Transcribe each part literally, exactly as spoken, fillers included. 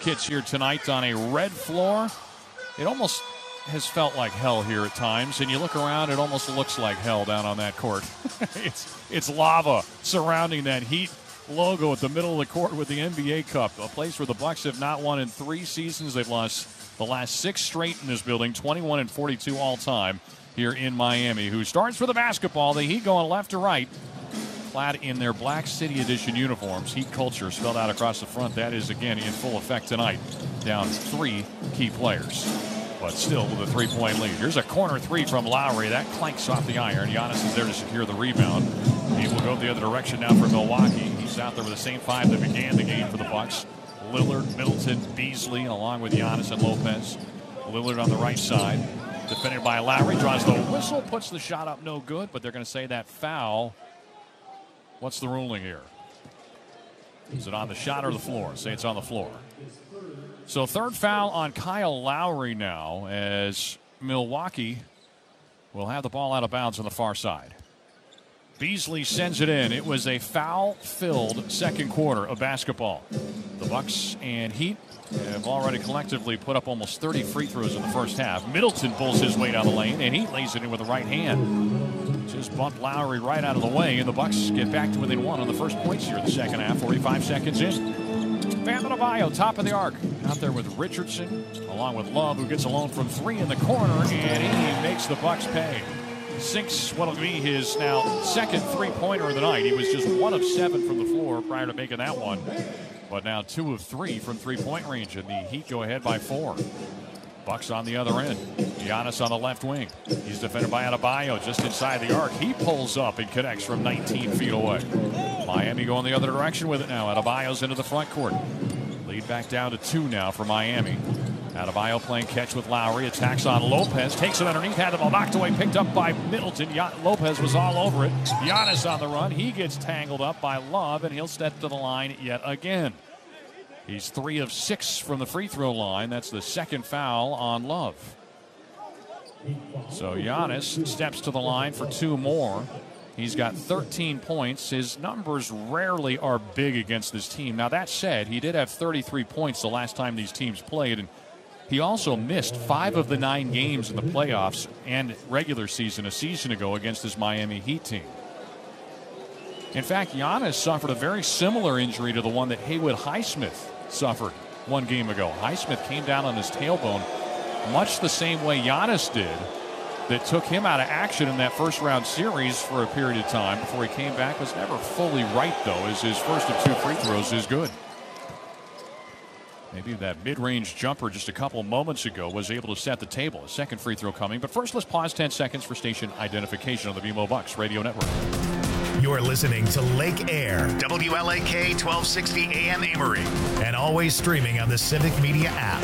Rockets here tonight on a red floor. It almost has felt like hell here at times, and you look around, it almost looks like hell down on that court. it's it's lava surrounding that Heat logo at the middle of the court with the N B A Cup, a place where the Bucks have not won in three seasons. They've lost the last six straight in this building, twenty-one and forty-two all time here in Miami. Who starts with the basketball? The Heat going left to right, clad in their Black City Edition uniforms. Heat culture spelled out across the front. That is, again, in full effect tonight. Down three key players, but still with a three-point lead. Here's a corner three from Lowry. That clanks off the iron. Giannis is there to secure the rebound. He will go the other direction now for Milwaukee. He's out there with the same five that began the game for the Bucks. Lillard, Middleton, Beasley, along with Giannis and Lopez. Lillard on the right side, defended by Lowry. Draws the whistle, puts the shot up, no good, but they're going to say that foul. What's the ruling here? Is it on the shot or the floor? Say it's on the floor. So third foul on Kyle Lowry now, as Milwaukee will have the ball out of bounds on the far side. Beasley sends it in. It was a foul-filled second quarter of basketball. The Bucks and Heat have already collectively put up almost thirty free throws in the first half. Middleton pulls his way down the lane, and he lays it in with the right hand. Just bumped Lowry right out of the way, and the Bucks get back to within one on the first points here in the second half, forty-five seconds in. Bam Adebayo, top of the arc, out there with Richardson, along with Love, who gets alone from three in the corner, and he makes the Bucks pay. Sinks what will be his now second three-pointer of the night. He was just one of seven from the floor prior to making that one, but now two of three from three-point range, and the Heat go ahead by four. Bucks on the other end. Giannis on the left wing. He's defended by Adebayo just inside the arc. He pulls up and connects from nineteen feet away. Miami going the other direction with it now. Adebayo's into the front court. Lead back down to two now for Miami. Adebayo playing catch with Lowry. Attacks on Lopez. Takes it underneath. Had the ball knocked away. Picked up by Middleton. Lopez was all over it. Giannis on the run. He gets tangled up by Love, and he'll step to the line yet again. He's three of six from the free throw line. That's the second foul on Love. So Giannis steps to the line for two more. He's got thirteen points. His numbers rarely are big against this team. Now, that said, he did have thirty-three points the last time these teams played, and he also missed five of the nine games in the playoffs and regular season a season ago against his Miami Heat team. In fact, Giannis suffered a very similar injury to the one that Haywood Highsmith suffered one game ago. Highsmith came down on his tailbone much the same way Giannis did, that took him out of action in that first round series for a period of time before he came back. Was never fully right, though, as his first of two free throws is good. Maybe that mid-range jumper just a couple moments ago was able to set the table. A second free throw coming. But first, let's pause ten seconds for station identification on the B M O Bucks Radio Network. You're listening to Lake Air, W L A K twelve sixty A M Amory, and always streaming on the Civic Media app.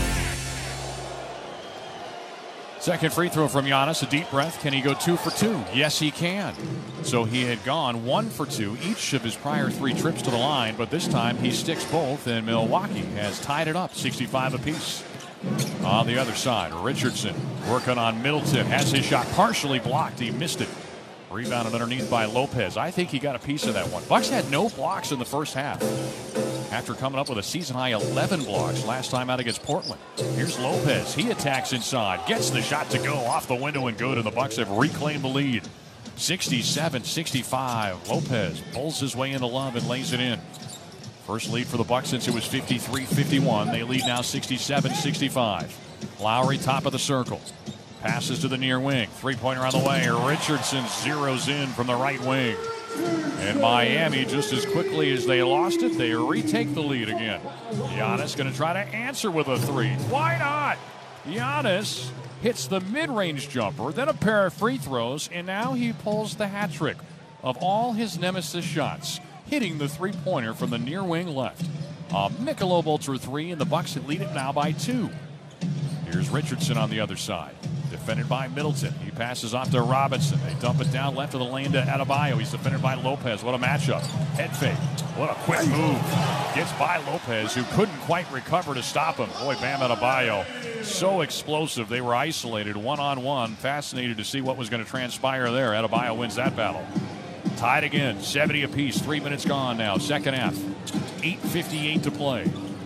Second free throw from Giannis, a deep breath. Can he go two for two? Yes, he can. So he had gone one for two each of his prior three trips to the line, but this time he sticks both, and Milwaukee has tied it up, sixty-five apiece. On the other side, Richardson working on Middleton, has his shot partially blocked. He missed it. Rebounded underneath by Lopez. I think he got a piece of that one. Bucks had no blocks in the first half, after coming up with a season-high eleven blocks last time out against Portland. Here's Lopez. He attacks inside. Gets the shot to go off the window and good, and the Bucks have reclaimed the lead. sixty-seven sixty-five. Lopez pulls his way into Love and lays it in. First lead for the Bucks since it was fifty-three fifty-one. They lead now sixty-seven sixty-five. Lowry top of the circle. Passes to the near wing. Three-pointer on the way. Richardson zeroes in from the right wing. And Miami, just as quickly as they lost it, they retake the lead again. Giannis going to try to answer with a three. Why not? Giannis hits the mid-range jumper, then a pair of free throws, and now he pulls the hat trick of all his nemesis shots, hitting the three-pointer from the near wing left. A Michelob Ultra three, and the Bucks lead it now by two. Here's Richardson on the other side. Defended by Middleton. He passes off to Robinson. They dump it down left of the lane to Adebayo. He's defended by Lopez. What a matchup. Head fake. What a quick move. Gets by Lopez, who couldn't quite recover to stop him. Boy, Bam Adebayo, so explosive. They were isolated one-on-one. Fascinated to see what was going to transpire there. Adebayo wins that battle. Tied again. seventy apiece. Three minutes gone now. Second half. eight fifty-eight to play.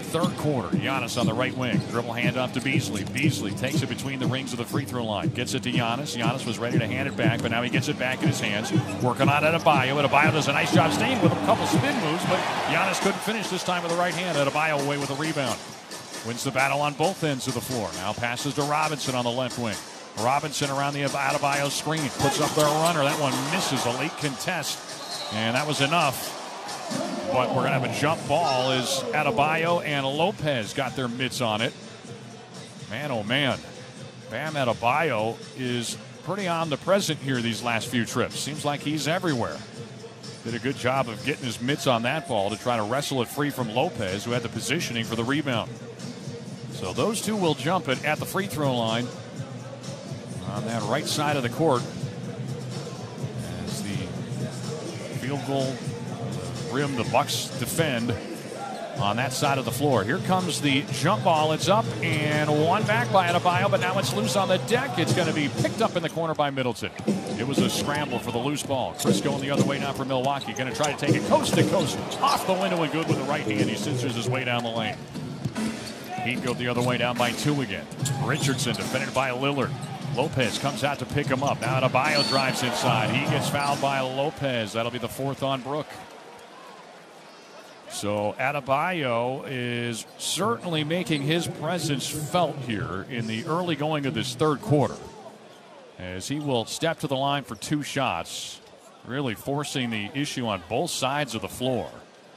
third quarter. Giannis on the right wing. Dribble handoff to Beasley. Beasley takes it between the rings of the free throw line. Gets it to Giannis. Giannis was ready to hand it back, but now he gets it back in his hands. Working on Adebayo. Adebayo does a nice job staying with him. A couple spin moves, but Giannis couldn't finish this time with the right hand. Adebayo away with a rebound. Wins the battle on both ends of the floor. Now passes to Robinson on the left wing. Robinson around the Adebayo screen. Puts up their runner. That one misses. A late contest. And that was enough. But we're going to have a jump ball as Adebayo and Lopez got their mitts on it. Man, oh man. Bam Adebayo is pretty omnipresent here these last few trips. Seems like he's everywhere. Did a good job of getting his mitts on that ball to try to wrestle it free from Lopez, who had the positioning for the rebound. So those two will jump it at the free throw line on that right side of the court as the field goal rim the Bucks defend on that side of the floor. Here comes the jump ball. It's up and one back by Adebayo, but now it's loose on the deck. It's going to be picked up in the corner by Middleton. It was a scramble for the loose ball. Chris going the other way now for Milwaukee. Going to try to take it coast to coast. Off the window and good with the right hand. He scissors his way down the lane. Heat go the other way down by two again. Richardson defended by Lillard. Lopez comes out to pick him up. Now Adebayo drives inside. He gets fouled by Lopez. That'll be the fourth on Brook. So Adebayo is certainly making his presence felt here in the early going of this third quarter, as he will step to the line for two shots, really forcing the issue on both sides of the floor.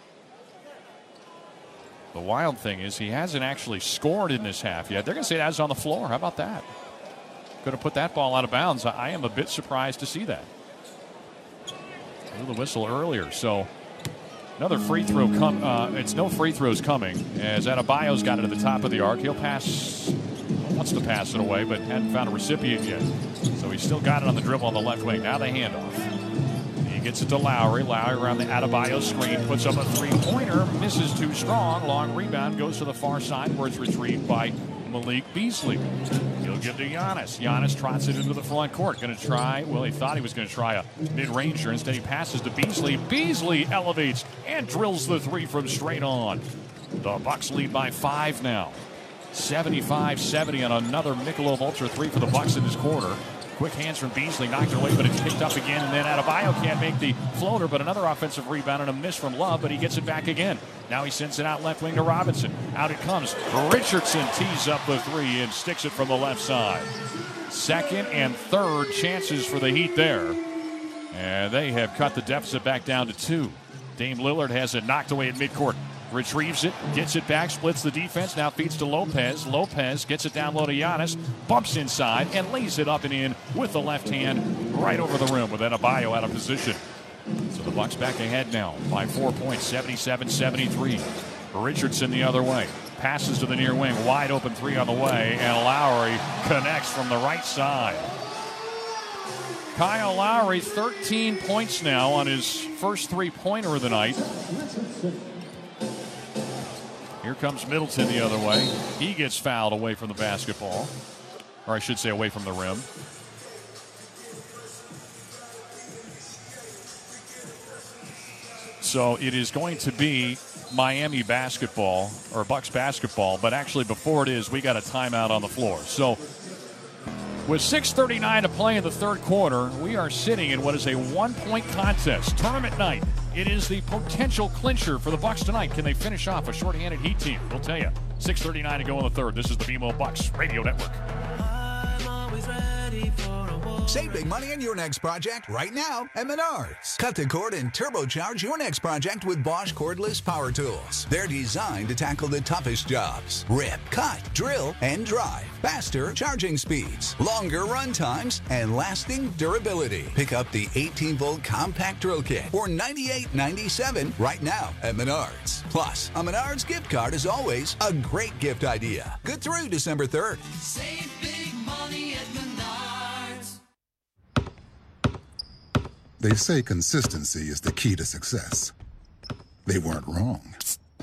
The wild thing is he hasn't actually scored in this half yet. They're going to say that's on the floor. How about that? Could have put that ball out of bounds. I am a bit surprised to see that. Blew the whistle earlier, so another free throw. Com- uh, it's no free throws coming as Adebayo's got it at the top of the arc. He'll pass, wants to pass it away, but hadn't found a recipient yet. So he's still got it on the dribble on the left wing. Now the handoff. He gets it to Lowry. Lowry around the Adebayo screen. Puts up a three-pointer. Misses too strong. Long rebound. Goes to the far side where it's retrieved by Malik Beasley. He'll give to Giannis. Giannis trots it into the front court. Going to try, well, he thought he was going to try a mid-ranger. Instead, he passes to Beasley. Beasley elevates and drills the three from straight on. The Bucks lead by five now. seventy-five seventy on another Michelob Ultra three for the Bucks in this quarter. Quick hands from Beasley, knocked it away, but it's picked up again, and then Adebayo can't make the floater, but another offensive rebound and a miss from Love, but he gets it back again. Now he sends it out left wing to Robinson. Out it comes. Richardson tees up the three and sticks it from the left side. Second and third chances for the Heat there, and they have cut the deficit back down to two. Dame Lillard has it knocked away at midcourt. Retrieves it, gets it back, splits the defense, now feeds to Lopez. Lopez gets it down low to Giannis, bumps inside, and lays it up and in with the left hand right over the rim with Adebayo out of position. So the Bucks back ahead now by four points, seventy-seven seventy-three. Richardson the other way. Passes to the near wing, wide open three on the way, and Lowry connects from the right side. Kyle Lowry, thirteen points now on his first three-pointer of the night. Here comes Middleton the other way. He gets fouled away from the basketball. Or I should say away from the rim. So it is going to be Miami basketball, or Bucks basketball. But actually before it is, we got a timeout on the floor. So with six thirty-nine to play in the third quarter, we are sitting in what is a one-point contest. Tournament night. It is the potential clincher for the Bucks tonight. Can they finish off a shorthanded Heat team? We'll tell you. six thirty-nine to go in the third. This is the B M O Bucks Radio Network. Save big money on your next project right now at Menards. Cut the cord and turbocharge your next project with Bosch cordless power tools. They're designed to tackle the toughest jobs. Rip, cut, drill, and drive. Faster charging speeds, longer run times, and lasting durability. Pick up the eighteen volt compact drill kit for ninety-eight ninety-seven right now at Menards. Plus, a Menards gift card is always a great gift idea. Good through December third. Save big money at Menards. They say consistency is the key to success. They weren't wrong.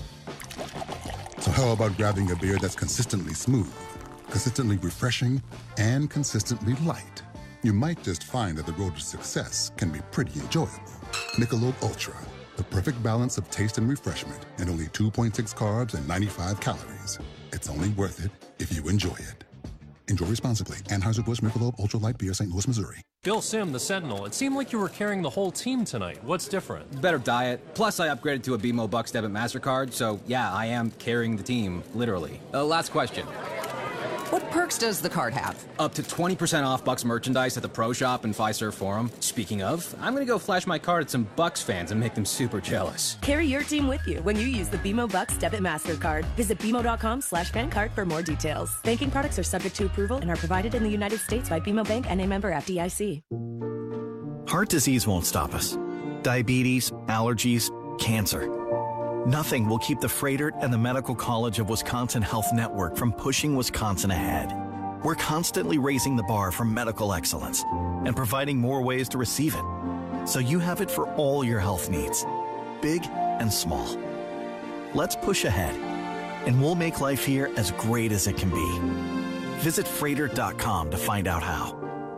So how about grabbing a beer that's consistently smooth, consistently refreshing, and consistently light? You might just find that the road to success can be pretty enjoyable. Michelob Ultra. The perfect balance of taste and refreshment, and only two point six carbs and ninety-five calories. It's only worth it if you enjoy it. Enjoy responsibly. Anheuser-Busch Michelob Ultra Light Beer, Saint Louis, Missouri. Bill Sim, the Sentinel. It seemed like you were carrying the whole team tonight. What's different? Better diet. Plus, I upgraded to a B M O Bucks debit MasterCard, so yeah, I am carrying the team, literally. Uh, last question. What perks does the card have? Up to twenty percent off Bucks merchandise at the Pro Shop and Fiserv Forum. Speaking of, I'm gonna go flash my card at some Bucks fans and make them super jealous. Carry your team with you when you use the B M O Bucks Debit MasterCard. Visit bmo.com slash fan card for more details. Banking products are subject to approval and are provided in the United States by B M O Bank and a member F D I C. Heart disease won't stop us. Diabetes, allergies, cancer. Nothing will keep the Froedtert and the Medical College of Wisconsin Health Network from pushing Wisconsin ahead. We're constantly raising the bar for medical excellence and providing more ways to receive it, so you have it for all your health needs, big and small. Let's push ahead, and we'll make life here as great as it can be. Visit Froedtert dot com to find out how.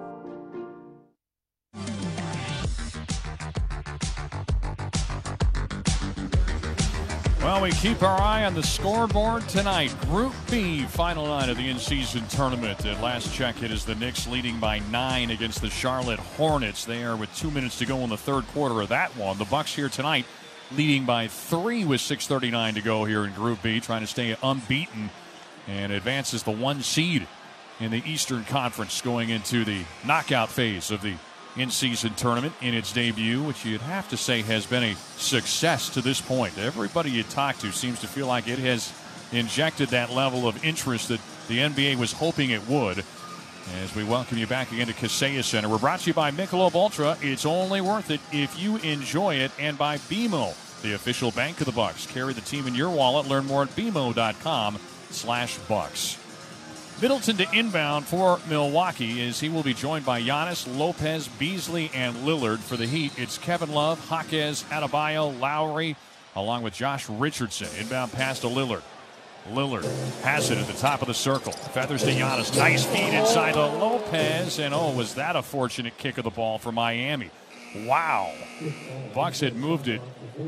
Well, we keep our eye on the scoreboard tonight. Group B, final night of the in-season tournament. At last check, it is the Knicks leading by nine against the Charlotte Hornets. They are with two minutes to go in the third quarter of that one. The Bucks here tonight leading by three with six thirty-nine to go here in Group B, trying to stay unbeaten and advances the one seed in the Eastern Conference going into the knockout phase of the in-season tournament in its debut, which you'd have to say has been a success to this point. Everybody you talk to seems to feel like it has injected that level of interest that the N B A was hoping it would. As we welcome you back again to Kaseya Center. We're brought to you by Michelob Ultra. It's only worth it if you enjoy it. And by B M O, the official bank of the Bucks. Carry the team in your wallet. Learn more at B M O dot com slash Bucks. Middleton to inbound for Milwaukee as he will be joined by Giannis, Lopez, Beasley, and Lillard. For the Heat, it's Kevin Love, Jaquez, Adebayo, Lowry, along with Josh Richardson. Inbound pass to Lillard. Lillard has it at the top of the circle. Feathers to Giannis. Nice feed inside to Lopez. And oh, was that a fortunate kick of the ball for Miami. Wow. Bucks had moved it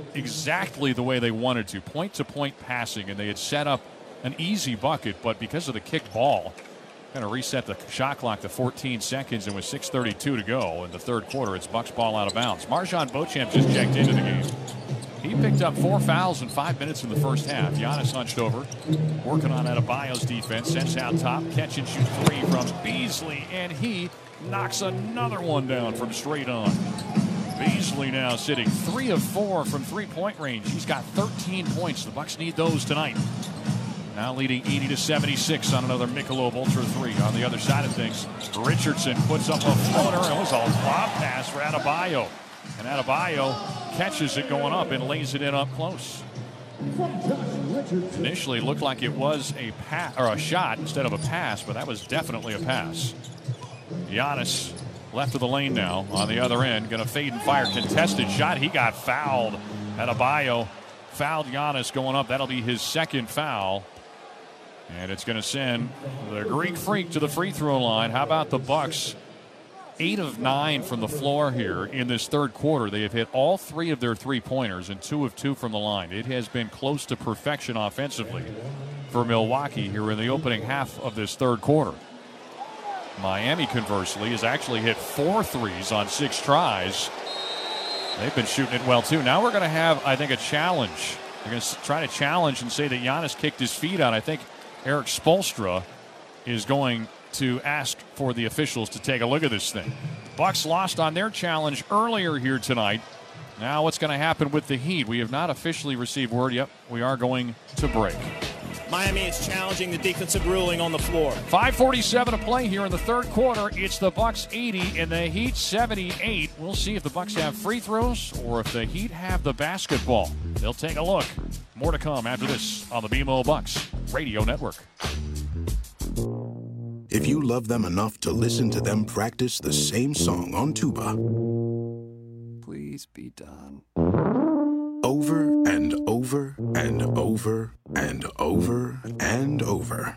exactly the way they wanted to. Point-to-point passing, and they had set up an easy bucket, but because of the kicked ball, kind of reset the shot clock to fourteen seconds, and with six thirty-two to go in the third quarter, it's Bucks ball out of bounds. MarJon Beauchamp just checked into the game. He picked up four fouls in five minutes in the first half. Giannis hunched over, working on Adebayo's defense, sends out top, catch and shoot three from Beasley, and he knocks another one down from straight on. Beasley now sitting three of four from three-point range. He's got thirteen points. The Bucks need those tonight. Now leading eighty to seventy-six on another Michelob Ultra three. On the other side of things, Richardson puts up a floater. It was a lob pass for Adebayo. And Adebayo catches it going up and lays it in up close. Initially looked like it was a pass or a shot instead of a pass, but that was definitely a pass. Giannis left of the lane now on the other end. Going to fade and fire. Contested shot. He got fouled. Adebayo fouled Giannis going up. That'll be his second foul. And it's going to send the Greek Freak to the free throw line. How about the Bucks? Eight of nine from the floor here in this third quarter. They have hit all three of their three-pointers and two of two from the line. It has been close to perfection offensively for Milwaukee here in the opening half of this third quarter. Miami, conversely, has actually hit four threes on six tries. They've been shooting it well, too. Now we're going to have, I think, a challenge. They're going to try to challenge and say that Giannis kicked his feet out. I think Eric Spoelstra is going to ask for the officials to take a look at this thing. Bucks lost on their challenge earlier here tonight. Now what's going to happen with the Heat? We have not officially received word yet. We are going to break. Miami is challenging the defensive ruling on the floor. five forty-seven to play here in the third quarter. It's the Bucks eighty and the Heat seventy-eight. We'll see if the Bucks have free throws or if the Heat have the basketball. They'll take a look. More to come after this on the B M O Bucks Radio Network. If you love them enough to listen to them practice the same song on tuba, please be done. Over and over and over and over and over,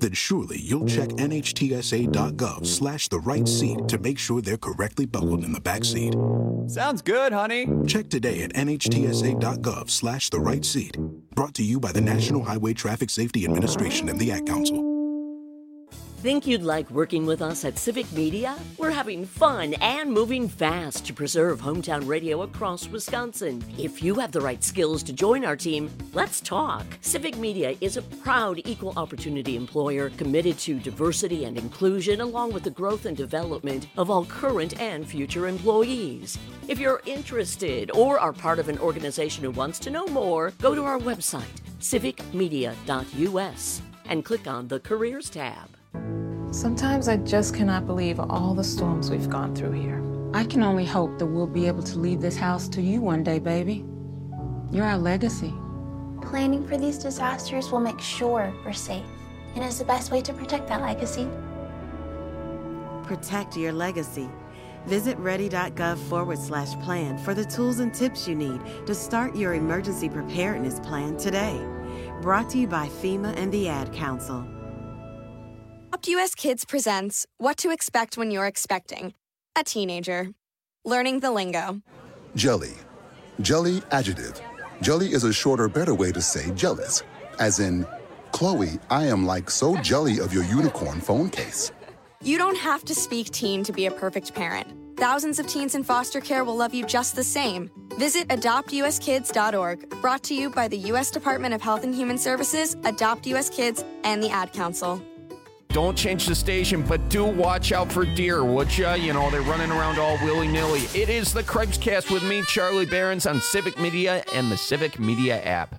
then surely you'll check nhtsa.gov slash the right seat to make sure they're correctly buckled in the back seat. Sounds good, honey. Check today at nhtsa.gov slash the right seat. Brought to you by the National Highway Traffic Safety Administration and the Ad Council. Think you'd like working with us at Civic Media? We're having fun and moving fast to preserve hometown radio across Wisconsin. If you have the right skills to join our team, let's talk. Civic Media is a proud equal opportunity employer committed to diversity and inclusion, along with the growth and development of all current and future employees. If you're interested or are part of an organization who wants to know more, go to our website, civic media dot u s, and click on the Careers tab. Sometimes I just cannot believe all the storms we've gone through here. I can only hope that we'll be able to leave this house to you one day, baby. You're our legacy. Planning for these disasters will make sure we're safe, and is the best way to protect that legacy. Protect your legacy. Visit ready.gov forward slash plan for the tools and tips you need to start your emergency preparedness plan today. Brought to you by FEMA and the Ad Council. Adopt U S Kids presents What to Expect When You're Expecting a Teenager. Learning the lingo. Jelly. Jelly adjective. Jelly is a shorter, better way to say jealous. As in, Chloe, I am like so jelly of your unicorn phone case. You don't have to speak teen to be a perfect parent. Thousands of teens in foster care will love you just the same. Visit adopt u s kids dot org. Brought to you by the U S Department of Health and Human Services, Adopt U S Kids, and the Ad Council. Don't change the station, but do watch out for deer, would ya? You know, they're running around all willy-nilly. It is the Craig's with me, Charlie Behrens, on Civic Media and the Civic Media app.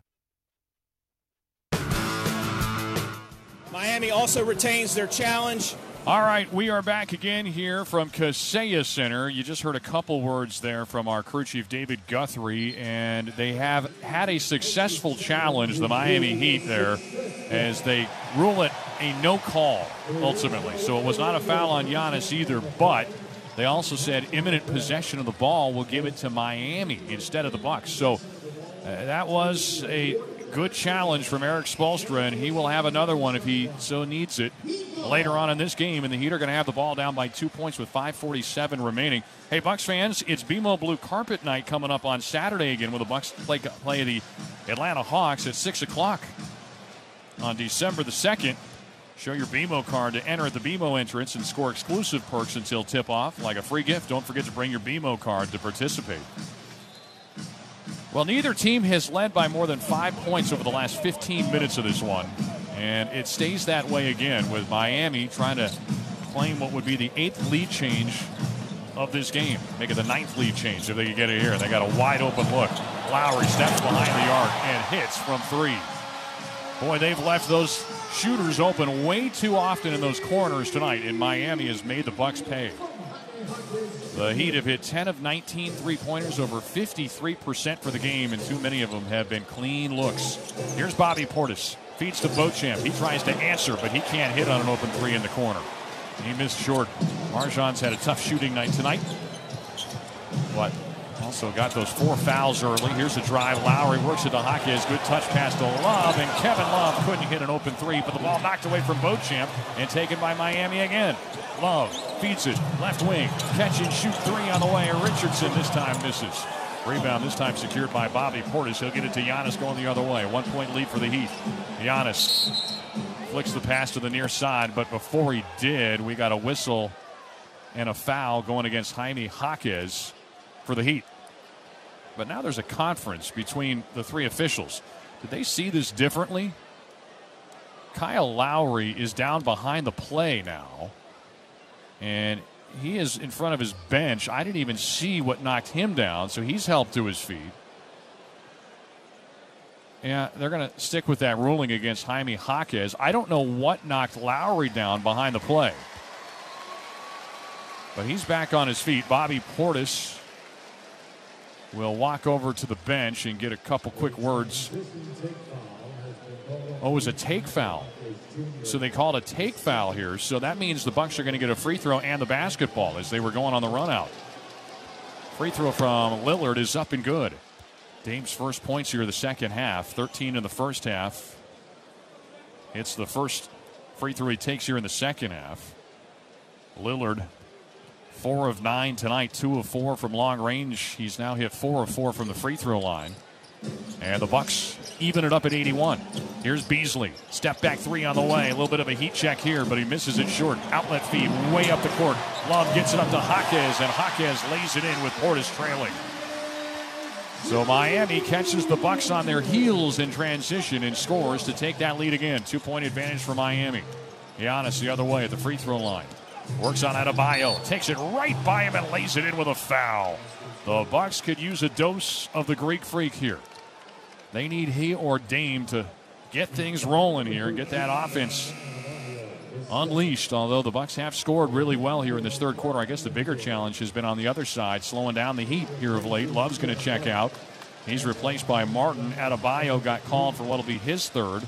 Miami also retains their challenge. All right, we are back again here from Kaseya Center. You just heard a couple words there from our crew chief, David Guthrie, and they have had a successful challenge, the Miami Heat there, as they rule it a no call, ultimately. So it was not a foul on Giannis either, but they also said imminent possession of the ball will give it to Miami instead of the Bucks. So uh, that was a good challenge from Eric Spoelstra, and he will have another one if he so needs it later on in this game. And the Heat are going to have the ball down by two points with five forty-seven remaining. Hey, Bucks fans, it's B M O Blue Carpet Night coming up on Saturday again, where the Bucks play, play the Atlanta Hawks at six o'clock on December the second. Show your B M O card to enter at the B M O entrance and score exclusive perks until tip-off. Like a free gift, don't forget to bring your B M O card to participate. Well, neither team has led by more than five points over the last fifteen minutes of this one. And it stays that way again, with Miami trying to claim what would be the eighth lead change of this game. Make it the ninth lead change if they could get it here. They got a wide open look. Lowry steps behind the arc and hits from three. Boy, they've left those shooters open way too often in those corners tonight, and Miami has made the Bucks pay. The Heat have hit ten of nineteen three-pointers, over fifty-three percent for the game, and too many of them have been clean looks. Here's Bobby Portis. Feeds to Beauchamp. He tries to answer, but he can't hit on an open three in the corner. He missed short. Marjan's had a tough shooting night tonight, but also got those four fouls early. Here's a drive. Lowry works it to Jaquez. Good touch pass to Love, and Kevin Love couldn't hit an open three, but the ball knocked away from Beauchamp and taken by Miami again. Love feeds it. Left wing. Catch and shoot three on the way. Richardson this time misses. Rebound this time secured by Bobby Portis. He'll get it to Giannis going the other way. One-point lead for the Heat. Giannis flicks the pass to the near side, but before he did, we got a whistle and a foul going against Jaime Jaquez for the Heat. But now there's a conference between the three officials. Did they see this differently? Kyle Lowry is down behind the play now, and he is in front of his bench. I didn't even see what knocked him down, so he's helped to his feet. Yeah, they're going to stick with that ruling against Jaime Jaquez. I don't know what knocked Lowry down behind the play, but he's back on his feet. Bobby Portis will walk over to the bench and get a couple quick words. Oh, it was a take foul. So they called a take foul here. So that means the Bucks are going to get a free throw and the basketball as they were going on the run out. Free throw from Lillard is up and good. Dame's first points here the second half. thirteen in the first half. It's the first free throw he takes here in the second half. Lillard, four of nine tonight, two of four from long range. He's now hit four of four from the free throw line. And the Bucks even it up at eighty-one. Here's Beasley. Step back three on the way. A little bit of a heat check here, but he misses it short. Outlet feed way up the court. Love gets it up to Jaquez, and Jaquez lays it in with Portis trailing. So Miami catches the Bucks on their heels in transition and scores to take that lead again. Two-point advantage for Miami. Giannis the other way at the free throw line. Works on Adebayo. Takes it right by him and lays it in with a foul. The Bucks could use a dose of the Greek Freak here. They need he or Dame to get things rolling here and get that offense unleashed, although the Bucks have scored really well here in this third quarter. I guess the bigger challenge has been on the other side, slowing down the Heat here of late. Love's going to check out. He's replaced by Martin. Adebayo got called for what will be his third,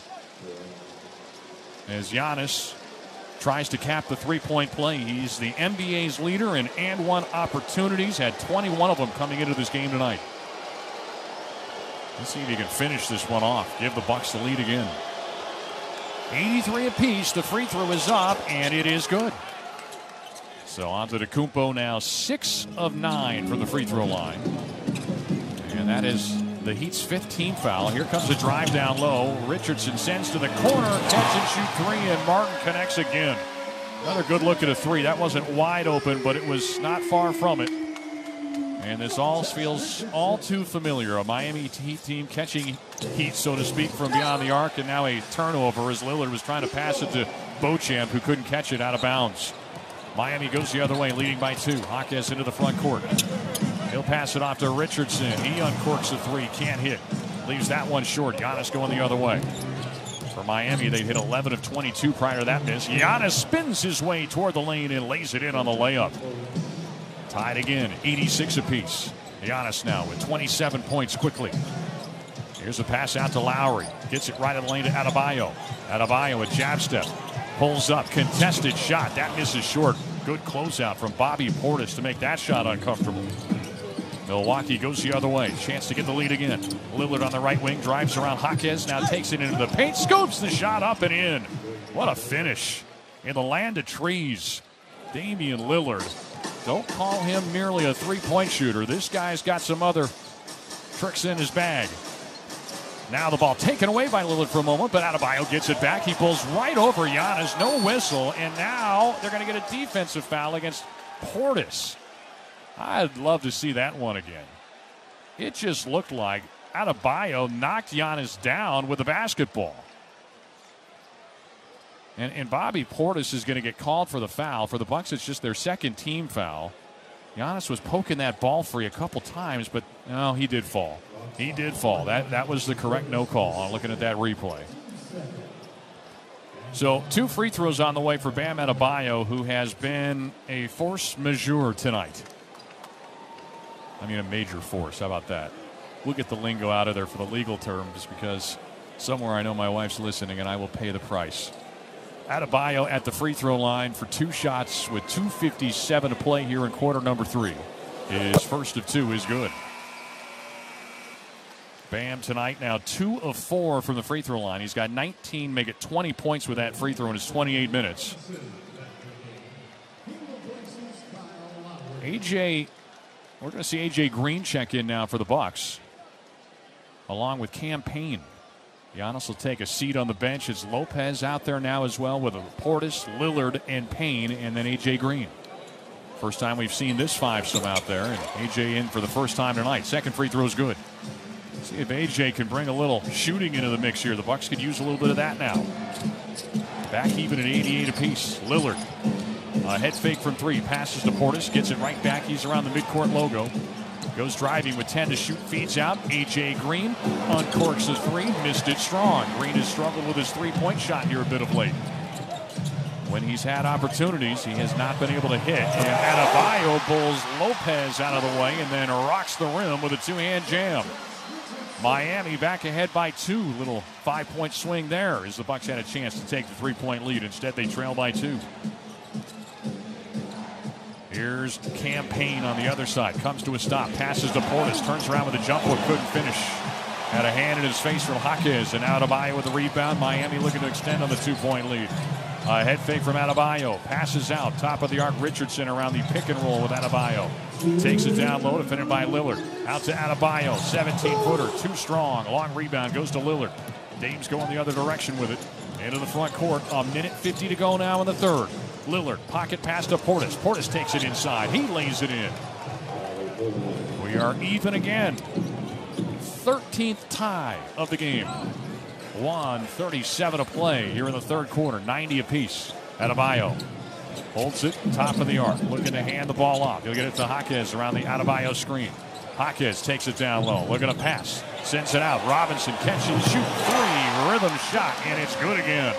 as Giannis tries to cap the three-point play. He's the N B A's leader in and one opportunities, had twenty-one of them coming into this game tonight. Let's see if he can finish this one off. Give the Bucks the lead again. eighty-three apiece. The free throw is up, and it is good. So Antetokounmpo now six of nine from the free throw line. And that is the Heat's fifth team foul. Here comes a drive down low. Richardson sends to the corner. Catch and shoot three, and Martin connects again. Another good look at a three. That wasn't wide open, but it was not far from it. And this all feels all too familiar. A Miami Heat team catching heat, so to speak, from beyond the arc, and now a turnover as Lillard was trying to pass it to Beauchamp, who couldn't catch it out of bounds. Miami goes the other way, leading by two. Jaquez into the front court. He'll pass it off to Richardson. He uncorks the three, can't hit. Leaves that one short. Giannis going the other way. For Miami, they hit eleven of twenty-two prior to that miss. Giannis spins his way toward the lane and lays it in on the layup. Tied again, eighty-six apiece. Giannis now with twenty-seven points quickly. Here's a pass out to Lowry. Gets it right in the lane to Adebayo. Adebayo, a jab step. Pulls up, contested shot. That misses short. Good closeout from Bobby Portis to make that shot uncomfortable. Milwaukee goes the other way. Chance to get the lead again. Lillard on the right wing, drives around Jaquez. Now takes it into the paint. Scoops the shot up and in. What a finish. In the land of trees, Damian Lillard. Don't call him merely a three-point shooter. This guy's got some other tricks in his bag. Now the ball taken away by Lillard for a moment, but Adebayo gets it back. He pulls right over Giannis. No whistle, and now they're going to get a defensive foul against Portis. I'd love to see that one again. It just looked like Adebayo knocked Giannis down with the basketball. And, and Bobby Portis is going to get called for the foul. For the Bucks, it's just their second team foul. Giannis was poking that ball free a couple times, but no, he did fall. He did fall. That, that was the correct no call on looking at that replay. So two free throws on the way for Bam Adebayo, who has been a force majeure tonight. I mean, a major force. How about that? We'll get the lingo out of there for the legal terms, because somewhere I know my wife's listening, and I will pay the price. Adebayo at the free throw line for two shots with two fifty-seven to play here in quarter number three. His first of two is good. Bam tonight now two of four from the free throw line. He's got nineteen, make it twenty points with that free throw in his twenty-eight minutes. A J, we're going to see A J Green check in now for the Bucks, along with Cam Payne. Giannis will take a seat on the bench. It's Lopez out there now as well with Portis, Lillard, and Payne, and then A J Green. First time we've seen this five-some out there, and A J in for the first time tonight. Second free throw is good. See if A J can bring a little shooting into the mix here. The Bucks could use a little bit of that now. Back even at eighty-eight apiece. Lillard, a head fake from three, passes to Portis, gets it right back. He's around the midcourt logo. Goes driving with ten to shoot, feeds out. A J Green uncorks the three, missed it strong. Green has struggled with his three-point shot here a bit of late. When he's had opportunities, he has not been able to hit. And Adebayo pulls Lopez out of the way and then rocks the rim with a two-hand jam. Miami back ahead by two. Little five-point swing there as the Bucks had a chance to take the three-point lead. Instead, they trail by two. Here's Cam Payne on the other side. Comes to a stop. Passes to Portis. Turns around with a jump hook. Couldn't finish. Had a hand in his face from Jaquez. And Adebayo with the rebound. Miami looking to extend on the two-point lead. A head fake from Adebayo. Passes out. Top of the arc. Richardson around the pick and roll with Adebayo. Takes it down low. Defended by Lillard. Out to Adebayo. seventeen-footer. Too strong. Long rebound. Goes to Lillard. Dame's going the other direction with it. Into the front court. A minute fifty to go now in the third. Lillard. Pocket pass to Portis. Portis takes it inside. He lays it in. We are even again. thirteenth tie of the game. one thirty-seven to play here in the third quarter. ninety apiece. Adebayo holds it, top of the arc, looking to hand the ball off. He'll get it to Jaquez around the Adebayo screen. Jaquez takes it down low, looking to pass, sends it out. Robinson catch and shoot, three, rhythm shot, and it's good again.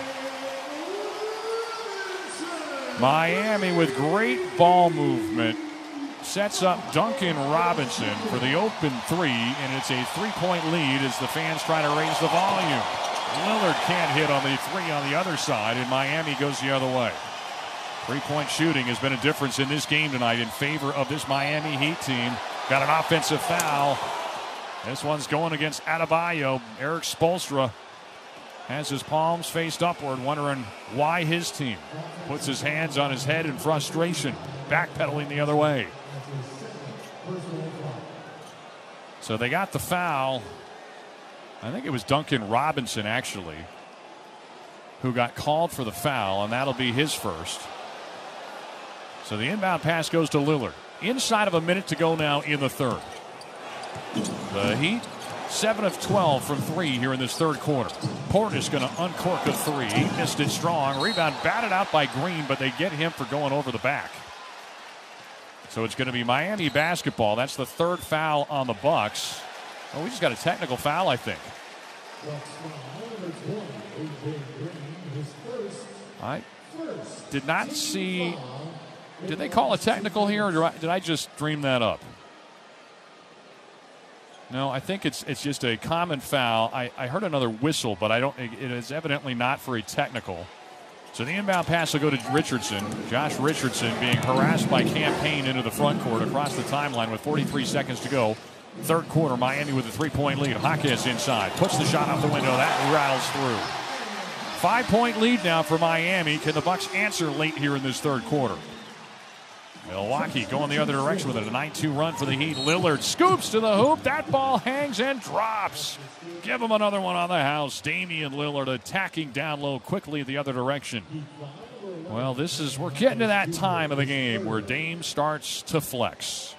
Miami with great ball movement sets up Duncan Robinson for the open three, and it's a three-point lead as the fans try to raise the volume. Lillard can't hit on the three on the other side, and Miami goes the other way. Three-point shooting has been a difference in this game tonight in favor of this Miami Heat team. Got an offensive foul. This one's going against Adebayo. Eric Spoelstra has his palms faced upward, wondering why his team puts his hands on his head in frustration, backpedaling the other way. So they got the foul. I think it was Duncan Robinson, actually, who got called for the foul, and that'll be his first. So the inbound pass goes to Lillard. Inside of a minute to go now in the third. The Heat, seven of twelve from three here in this third quarter. Portis going to uncork a three. He missed it strong. Rebound batted out by Green, but they get him for going over the back. So it's going to be Miami basketball. That's the third foul on the Bucks. Oh, we just got a technical foul, I think. I did not see. Did they call a technical here, or did I, did I just dream that up? No, I think it's it's just a common foul. I, I heard another whistle, but I don't. It is evidently not for a technical. So the inbound pass will go to Richardson. Josh Richardson being harassed by Campaign into the front court across the timeline with forty-three seconds to go. Third quarter, Miami with a three-point lead. Jaquez inside. Puts the shot out the window. That rattles through. Five-point lead now for Miami. Can the Bucks answer late here in this third quarter? Milwaukee going the other direction with a nine two run for the Heat. Lillard scoops to the hoop. That ball hangs and drops. Give him another one on the house. Damian Lillard attacking down low quickly the other direction. Well, this is, we're getting to that time of the game where Dame starts to flex.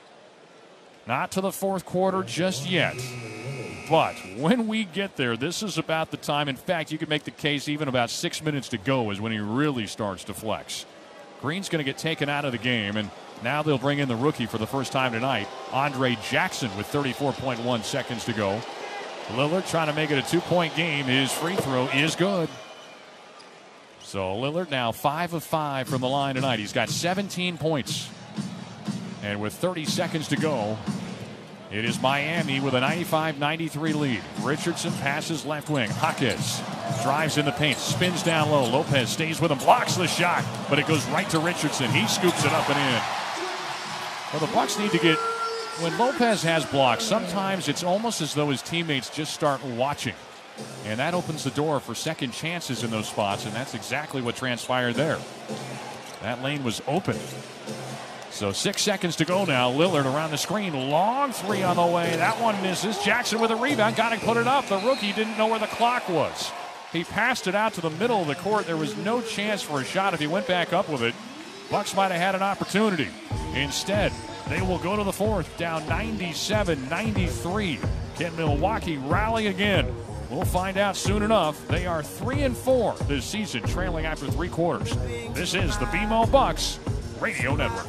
Not to the fourth quarter just yet. But when we get there, this is about the time. In fact, you could make the case even about six minutes to go is when he really starts to flex. Green's going to get taken out of the game, and now they'll bring in the rookie for the first time tonight, Andre Jackson, with thirty-four point one seconds to go. Lillard trying to make it a two-point game. His free throw is good. So Lillard now five of five from the line tonight. He's got seventeen points. And with thirty seconds to go, it is Miami with a ninety-five ninety-three lead. Richardson passes left wing. Jaquez drives in the paint, spins down low. Lopez stays with him, blocks the shot, but it goes right to Richardson. He scoops it up and in. Well, the Bucks need to get, when Lopez has blocks, sometimes it's almost as though his teammates just start watching. And that opens the door for second chances in those spots, and that's exactly what transpired there. That lane was open. So six seconds to go now. Lillard around the screen. Long three on the way. That one misses. Jackson with a rebound. Got to put it up. The rookie didn't know where the clock was. He passed it out to the middle of the court. There was no chance for a shot if he went back up with it. Bucks might have had an opportunity. Instead, they will go to the fourth, down ninety-seven ninety-three. Can Milwaukee rally again? We'll find out soon enough. They are three and four this season, trailing after three quarters. This is the B M O Bucks Radio Network.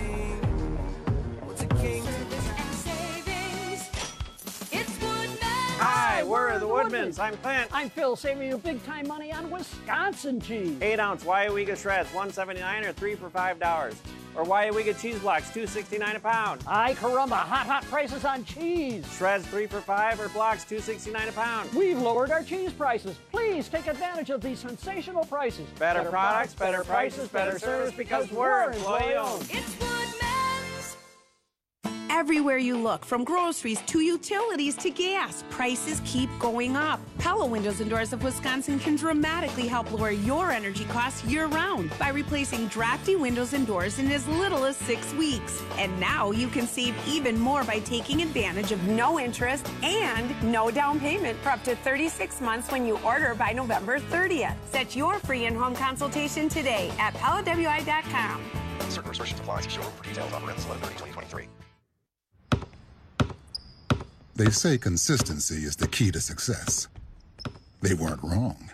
Hi, we're the Woodmans. I'm Clint. I'm Phil, saving you big time money on Wisconsin cheese. Eight ounce Waiawega shreds, one seventy-nine or three for five dollars. Or Waiawega cheese blocks, two sixty-nine a pound. Ay caramba, hot, hot prices on cheese. Shreds three for five or blocks, two sixty-nine a pound. We've lowered our cheese prices. Please take advantage of these sensational prices. Better, better products, better prices, better service because we're employee owned. It's Woodman's. everywhere you look, from groceries to utilities to gas, prices keep going up. Pella Windows and Doors of Wisconsin can dramatically help lower your energy costs year-round by replacing drafty windows and doors in as little as six weeks. And now you can save even more by taking advantage of no interest and no down payment for up to thirty-six months when you order by November thirtieth. Set your free in-home consultation today at Pella W I dot com. Certain restrictions apply. See showroom for details. Offer ends eleven thirty twenty twenty-three. They say consistency is the key to success. They weren't wrong.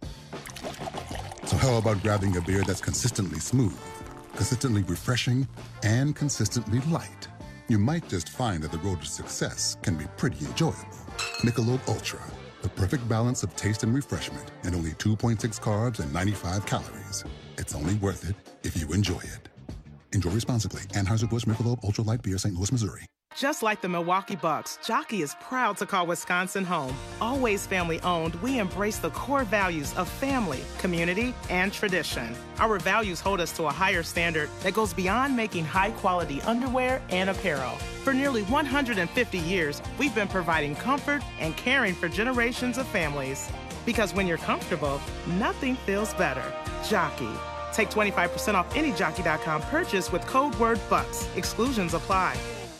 So how about grabbing a beer that's consistently smooth, consistently refreshing, and consistently light? You might just find that the road to success can be pretty enjoyable. Michelob Ultra, the perfect balance of taste and refreshment, and only two point six carbs and ninety-five calories. It's only worth it if you enjoy it. Enjoy responsibly. Anheuser-Busch Michelob Ultra Light Beer, Saint Louis, Missouri. Just like the Milwaukee Bucks, Jockey is proud to call Wisconsin home. Always family-owned, we embrace the core values of family, community, and tradition. Our values hold us to a higher standard that goes beyond making high-quality underwear and apparel. For nearly one hundred fifty years, we've been providing comfort and caring for generations of families. Because when you're comfortable, nothing feels better. Jockey. Take twenty-five percent off any Jockey dot com purchase with code word BUCKS. Exclusions apply.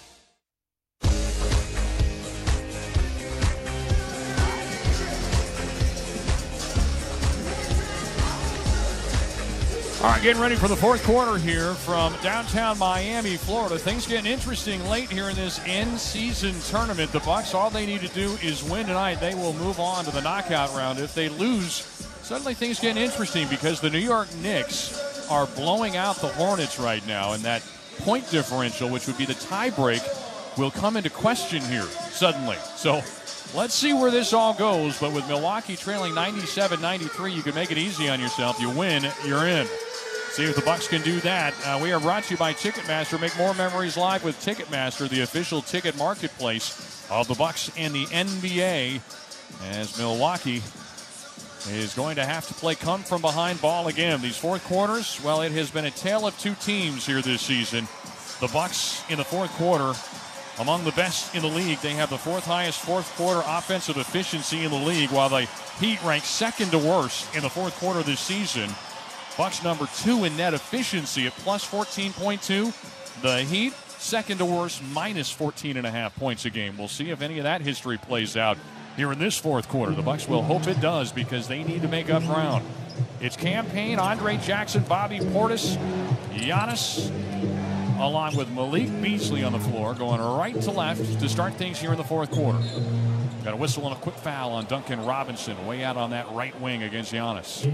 All right, getting ready for the fourth quarter here from downtown Miami, Florida. Things getting interesting late here in this in-season tournament. The Bucks, all they need to do is win tonight. They will move on to the knockout round. If they lose, suddenly things get interesting because the New York Knicks are blowing out the Hornets right now, and that point differential, which would be the tiebreak, will come into question here suddenly. So let's see where this all goes. But with Milwaukee trailing ninety-seven ninety-three, you can make it easy on yourself. You win, you're in. See if the Bucks can do that. Uh, we are brought to you by Ticketmaster. Make more memories live with Ticketmaster, the official ticket marketplace of the Bucks and the N B A, as Milwaukee is going to have to play come from behind ball again. These fourth quarters, well, it has been a tale of two teams here this season. The Bucks in the fourth quarter, among the best in the league. They have the fourth highest fourth quarter offensive efficiency in the league, while the Heat rank second to worst in the fourth quarter this season. Bucks number two in net efficiency at plus fourteen point two. The Heat second to worst, minus fourteen and a half points a game. We'll see if any of that history plays out here in this fourth quarter. The Bucks will hope it does because they need to make up ground. It's Cam Payne, Andre Jackson, Bobby Portis, Giannis, along with Malik Beasley on the floor, going right to left to start things here in the fourth quarter. Got a whistle and a quick foul on Duncan Robinson, way out on that right wing against Giannis.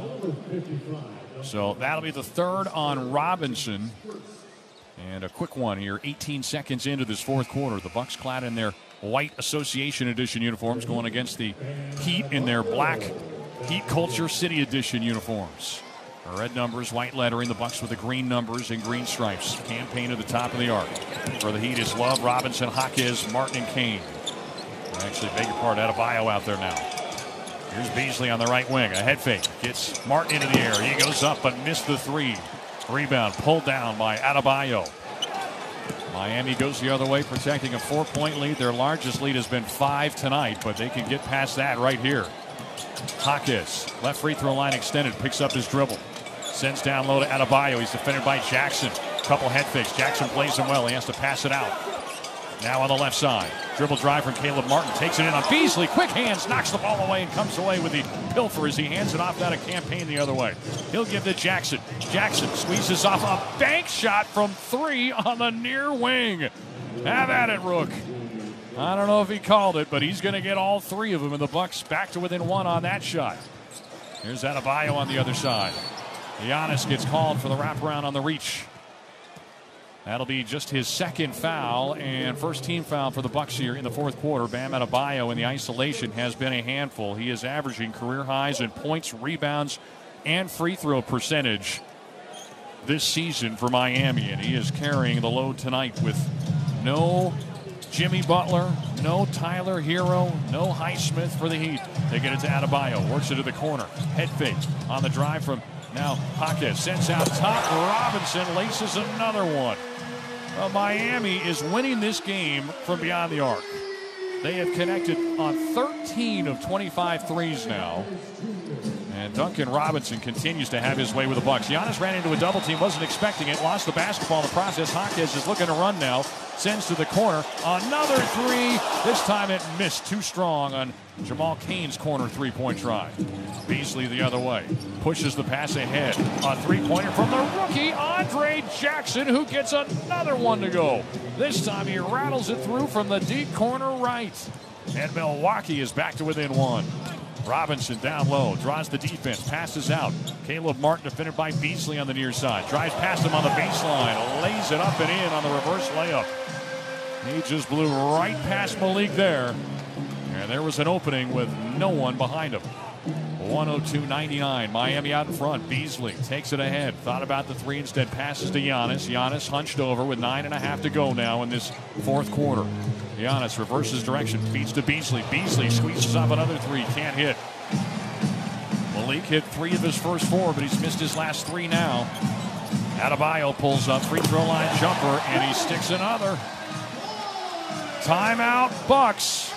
So that'll be the third on Robinson. And a quick one here, eighteen seconds into this fourth quarter. The Bucks clad in their white Association Edition uniforms, going against the Heat in their black Heat Culture City Edition uniforms. Red numbers, white lettering, the Bucks with the green numbers and green stripes. Cam Payne at the top of the arc. For the Heat is Love, Robinson, Jaquez, Martin, and Kane. Actually, beg your pardon, Adebayo out there now. Here's Beasley on the right wing. A head fake. Gets Martin into the air. He goes up but missed the three. Rebound pulled down by Adebayo. Miami goes the other way, protecting a four-point lead. Their largest lead has been five tonight, but they can get past that right here. Jaquez, left free throw line extended, picks up his dribble. Sends down low to Adebayo. He's defended by Jackson. Couple head fakes. Jackson plays him well. He has to pass it out. Now on the left side. Dribble drive from Caleb Martin. Takes it in on Beasley. Quick hands. Knocks the ball away and comes away with the pilfer as he hands it off down a Cam Payne the other way. He'll give to Jackson. Jackson squeezes off a bank shot from three on the near wing. Have at it, Rook. I don't know if he called it, but he's going to get all three of them, and the Bucks back to within one on that shot. Here's Adebayo on the other side. Giannis gets called for the wraparound on the reach. That'll be just his second foul and first team foul for the Bucks here in the fourth quarter. Bam Adebayo in the isolation has been a handful. He is averaging career highs in points, rebounds, and free throw percentage this season for Miami, and he is carrying the load tonight with no Jimmy Butler, no Tyler Hero, no Highsmith for the Heat. They get it to Adebayo, works it to the corner. Head fake on the drive from now Jaquez. Sends out top. Robinson laces another one. Uh, Miami is winning this game from beyond the arc. They have connected on thirteen of twenty-five threes now. And Duncan Robinson continues to have his way with the Bucks. Giannis ran into a double team, wasn't expecting it, lost the basketball in the process. Hawkes is looking to run now, sends to the corner. Another three. This time it missed too strong on Jamal Cain's corner three-point try. Beasley the other way. Pushes the pass ahead. A three-pointer from the rookie, Andre Jackson, who gets another one to go. This time he rattles it through from the deep corner right. And Milwaukee is back to within one. Robinson down low, draws the defense, passes out. Caleb Martin defended by Beasley on the near side. Drives past him on the baseline, lays it up and in on the reverse layup. He just blew right past Malik there. And there was an opening with no one behind him. one oh two ninety-nine, Miami out in front. Beasley takes it ahead. Thought about the three, instead passes to Giannis. Giannis hunched over with nine and a half to go now in this fourth quarter. Giannis reverses direction, feeds to Beasley. Beasley squeezes up another three, can't hit. Malik hit three of his first four, but he's missed his last three now. Adebayo pulls up, free throw line jumper, and he sticks another. Timeout, Bucks.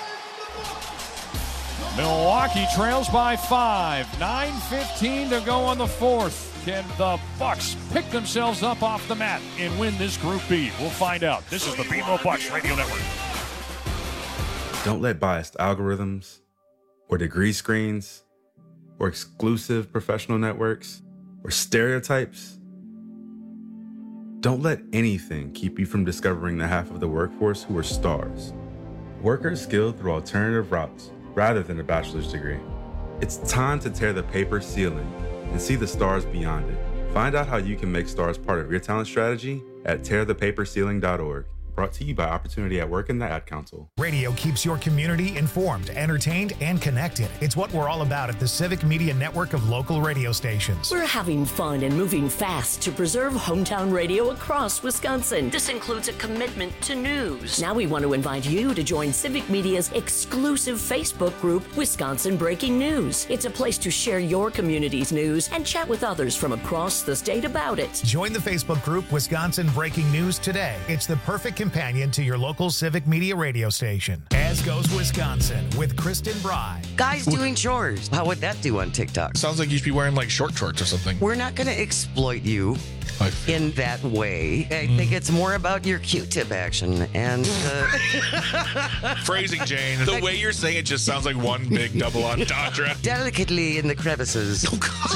Milwaukee trails by five. nine fifteen to go on the fourth. Can the Bucks pick themselves up off the mat and win this Group B? We'll find out. This is the B M O Bucks Radio Network. Don't let biased algorithms or degree screens or exclusive professional networks or stereotypes, don't let anything keep you from discovering the half of the workforce who are stars. Workers skilled through alternative routes rather than a bachelor's degree. It's time to tear the paper ceiling and see the stars beyond it. Find out how you can make stars part of your talent strategy at tear the paper ceiling dot org. Brought to you by Opportunity at Work and the Ad Council. Radio keeps your community informed, entertained, and connected. It's what we're all about at the Civic Media Network of local radio stations. We're having fun and moving fast to preserve hometown radio across Wisconsin. This includes a commitment to news. Now we want to invite you to join Civic Media's exclusive Facebook group, Wisconsin Breaking News. It's a place to share your community's news and chat with others from across the state about it. Join the Facebook group, Wisconsin Breaking News today. It's the perfect companion to your local Civic Media radio station. As Goes Wisconsin with Kristen Bry. Guys doing chores. How would that do on TikTok? Sounds like you should be wearing like short shorts or something. We're not going to exploit you in that way. I Mm. think it's more about your Q-tip action and uh, Phrasing, Jane. The way you're saying it just sounds like one big double entendre. delicately in the crevices.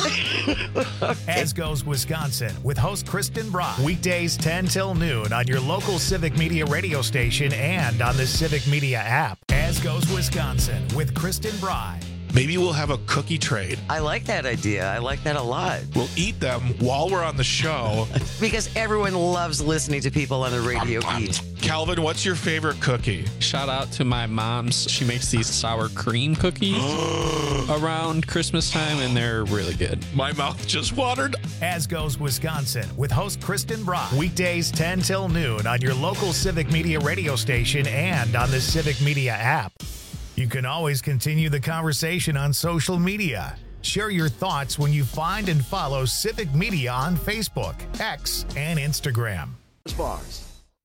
As Goes Wisconsin with host Kristen Bry. Weekdays ten till noon on your local Civic Media radio station and on the Civic Media app. As Goes Wisconsin with Kristen Bry. Maybe we'll have a cookie trade. I like that idea. I like that a lot. We'll eat them while we're on the show. Because everyone loves listening to people on the radio eat. Calvin, what's your favorite cookie? Shout out to my mom's. She makes these sour cream cookies around Christmas time, and they're really good. My mouth just watered. As Goes Wisconsin with host Kristen Bry. Weekdays ten till noon on your local Civic Media radio station and on the Civic Media app. You can always continue the conversation on social media. Share your thoughts when you find and follow Civic Media on Facebook, X, and Instagram. Bars.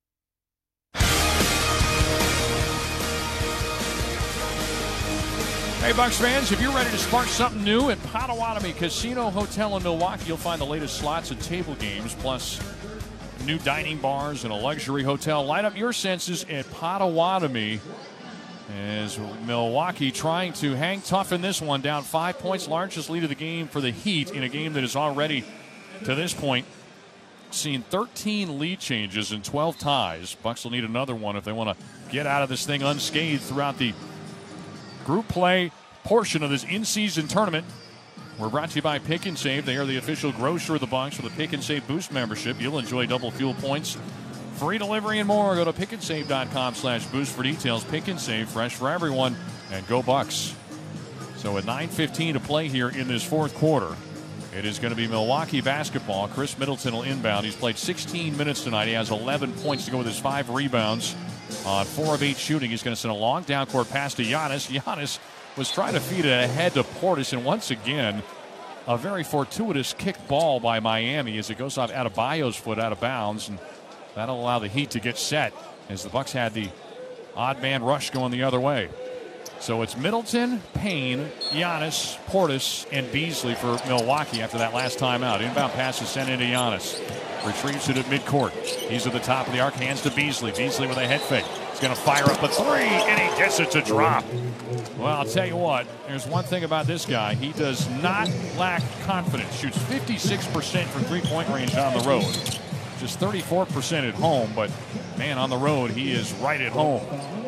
Hey, Bucks fans, if you're ready to spark something new at Potawatomi Casino Hotel in Milwaukee, you'll find the latest slots and table games, plus new dining bars and a luxury hotel. Light up your senses at Potawatomi. As Milwaukee trying to hang tough in this one, down five points, largest lead of the game for the Heat in a game that is already, to this point, seen thirteen lead changes and twelve ties. Bucks will need another one if they want to get out of this thing unscathed throughout the group play portion of this in-season tournament. We're brought to you by Pick and Save. They are the official grocer of the Bucks with a Pick and Save Boost membership. You'll enjoy double fuel points, free delivery, and more. Go to pick and save dot com slash boost for details. Pick and Save, fresh for everyone, and go Bucks. So at nine fifteen to play here in this fourth quarter, it is going to be Milwaukee basketball. Chris Middleton will inbound. He's played sixteen minutes tonight. He has eleven points to go with his five rebounds on four of eight shooting. He's going to send a long down-court pass to Giannis. Giannis was trying to feed it ahead to Portis, and once again, a very fortuitous kick ball by Miami as it goes off Adebayo's foot out of bounds. And That'll allow the Heat to get set as the Bucks had the odd man rush going the other way. So it's Middleton, Payne, Giannis, Portis, and Beasley for Milwaukee after that last timeout. Inbound pass is sent into Giannis. Retrieves it at midcourt. He's at the top of the arc, hands to Beasley. Beasley with a head fake. He's going to fire up a three, and he gets it to drop. Well, I'll tell you what, there's one thing about this guy. He does not lack confidence. Shoots fifty-six percent from three-point range on the road. Just thirty-four percent at home, but, man, on the road, he is right at home.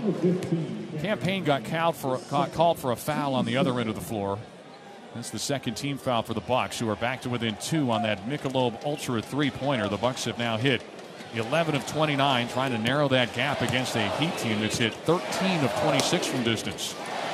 Cam Payne got called for, got called for a foul on the other end of the floor. That's the second team foul for the Bucks, who are back to within two on that Michelob Ultra three-pointer. The Bucks have now hit eleven of twenty-nine, trying to narrow that gap against a Heat team that's hit thirteen of twenty-six from distance.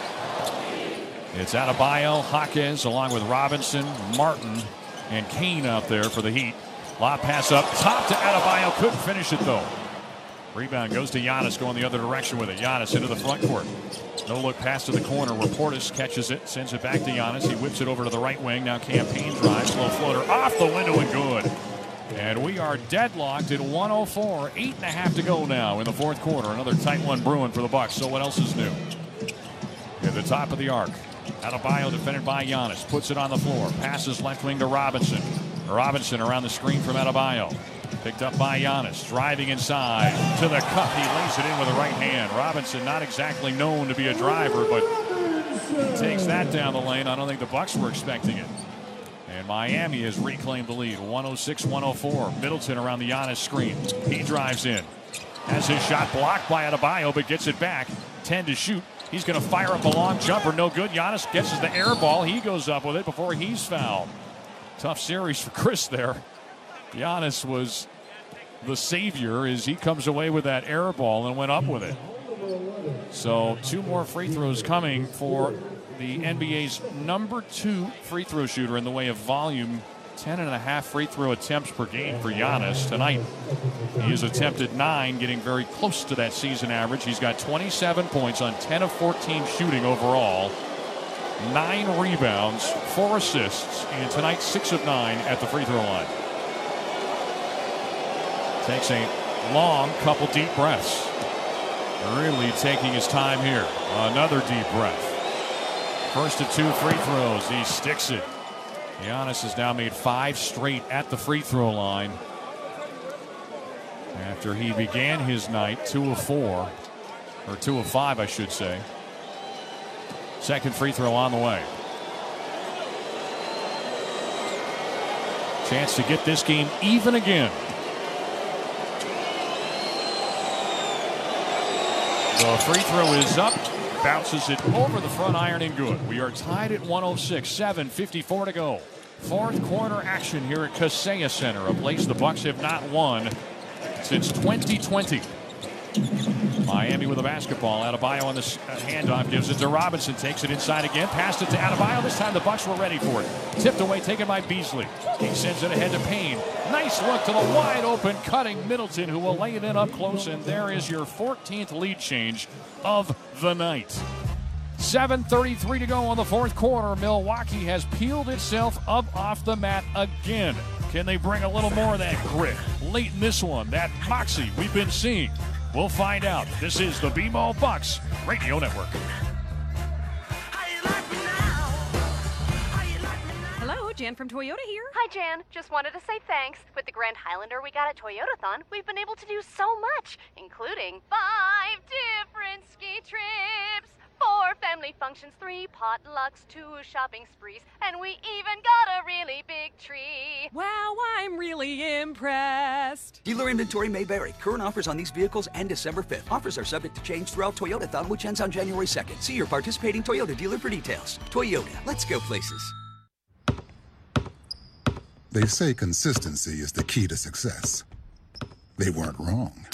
It's Adebayo, Jaquez, along with Robinson, Martin, and Kane out there for the Heat. Lob pass up top to Adebayo. Couldn't finish it, though. Rebound goes to Giannis, going the other direction with it. Giannis into the front court. No look pass to the corner where Portis catches it, sends it back to Giannis. He whips it over to the right wing. Now Cam Payne drives. Low floater off the window and good. And we are deadlocked at one oh four. Eight and a half to go now in the fourth quarter. Another tight one brewing for the Bucks. So what else is new? At the top of the arc. Adebayo defended by Giannis. Puts it on the floor. Passes left wing to Robinson. Robinson around the screen from Adebayo. Picked up by Giannis, driving inside to the cup. He lays it in with the right hand. Robinson not exactly known to be a driver, but takes that down the lane. I don't think the Bucks were expecting it. And Miami has reclaimed the lead, one oh six one oh four. Middleton around the Giannis screen. He drives in. Has his shot blocked by Adebayo, but gets it back. ten to shoot. He's going to fire up a long jumper. No good. Giannis gets the air ball. He goes up with it before he's fouled. Tough series for Chris there. Giannis was the savior as he comes away with that air ball and went up with it. So two more free throws coming for the N B A's number two free throw shooter in the way of volume. Ten and a half free throw attempts per game for Giannis. Tonight, he has attempted nine, getting very close to that season average. He's got twenty-seven points on ten of fourteen shooting overall. Nine rebounds, four assists, and tonight six of nine at the free throw line. Takes a long couple deep breaths. Really taking his time here. Another deep breath. First of two free throws. He sticks it. Giannis has now made five straight at the free throw line. After he began his night two of four. Or two of five, I should say. Second free throw on the way. Chance to get this game even again. The free throw is up. Bounces it over the front iron and good. We are tied at one oh six. seven fifty-four to go. Fourth quarter action here at Kaseya Center, a place the Bucks have not won since twenty twenty. Miami with the basketball. Adebayo on the handoff, gives it to Robinson, takes it inside again, passed it to Adebayo. This time the Bucks were ready for it. Tipped away, taken by Beasley. He sends it ahead to Payne. Nice look to the wide open, cutting Middleton, who will lay it in up close, and there is your fourteenth lead change of the night. seven thirty-three to go on the fourth quarter. Milwaukee has peeled itself up off the mat again. Can they bring a little more of that grit late in this one, that moxie we've been seeing? We'll find out. This is the B M O Bucks Radio Network. Hello, Jan from Toyota here. Hi, Jan. Just wanted to say thanks. With the Grand Highlander we got at Toyotathon, we've been able to do so much, including five different ski trips, four family functions, three potlucks, two shopping sprees, and we even got a really big tree. Wow, I'm really impressed. Dealer inventory may vary. Current offers on these vehicles end December fifth. Offers are subject to change throughout Toyotathon, which ends on January second. See your participating Toyota dealer for details. Toyota, let's go places. They say consistency is the key to success. They weren't wrong.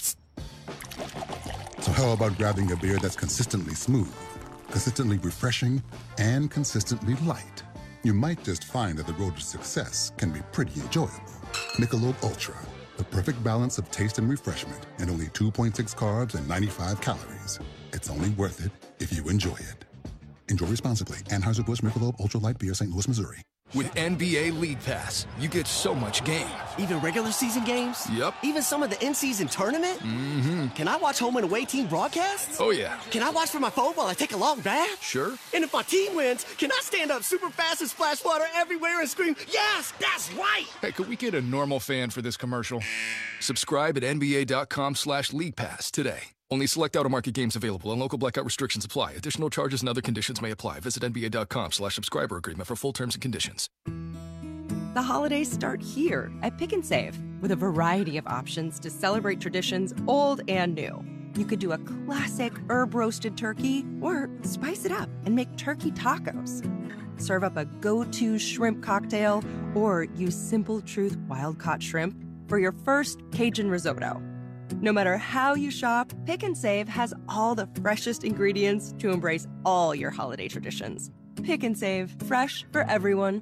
So how about grabbing a beer that's consistently smooth, consistently refreshing, and consistently light? You might just find that the road to success can be pretty enjoyable. Michelob Ultra, the perfect balance of taste and refreshment, and only two point six carbs and ninety-five calories. It's only worth it if you enjoy it. Enjoy responsibly. Anheuser-Busch Michelob Ultra Light Beer, Saint Louis, Missouri. With N B A League Pass, you get so much game. Even regular season games? Yep. Even some of the in-season tournament? Mm-hmm. Can I watch home and away team broadcasts? Oh, yeah. Can I watch from my phone while I take a long bath? Sure. And if my team wins, can I stand up super fast and splash water everywhere and scream, yes, that's right? Hey, could we get a normal fan for this commercial? Subscribe at N B A dot com slash League Pass today. Only select out-of-market games available and local blackout restrictions apply. Additional charges and other conditions may apply. Visit N B A dot com slash subscriber agreement for full terms and conditions. The holidays start here at Pick and Save with a variety of options to celebrate traditions old and new. You could do a classic herb-roasted turkey or spice it up and make turkey tacos. Serve up a go-to shrimp cocktail or use Simple Truth wild-caught shrimp for your first Cajun risotto. No matter how you shop, Pick and Save has all the freshest ingredients to embrace all your holiday traditions. Pick and Save, fresh for everyone.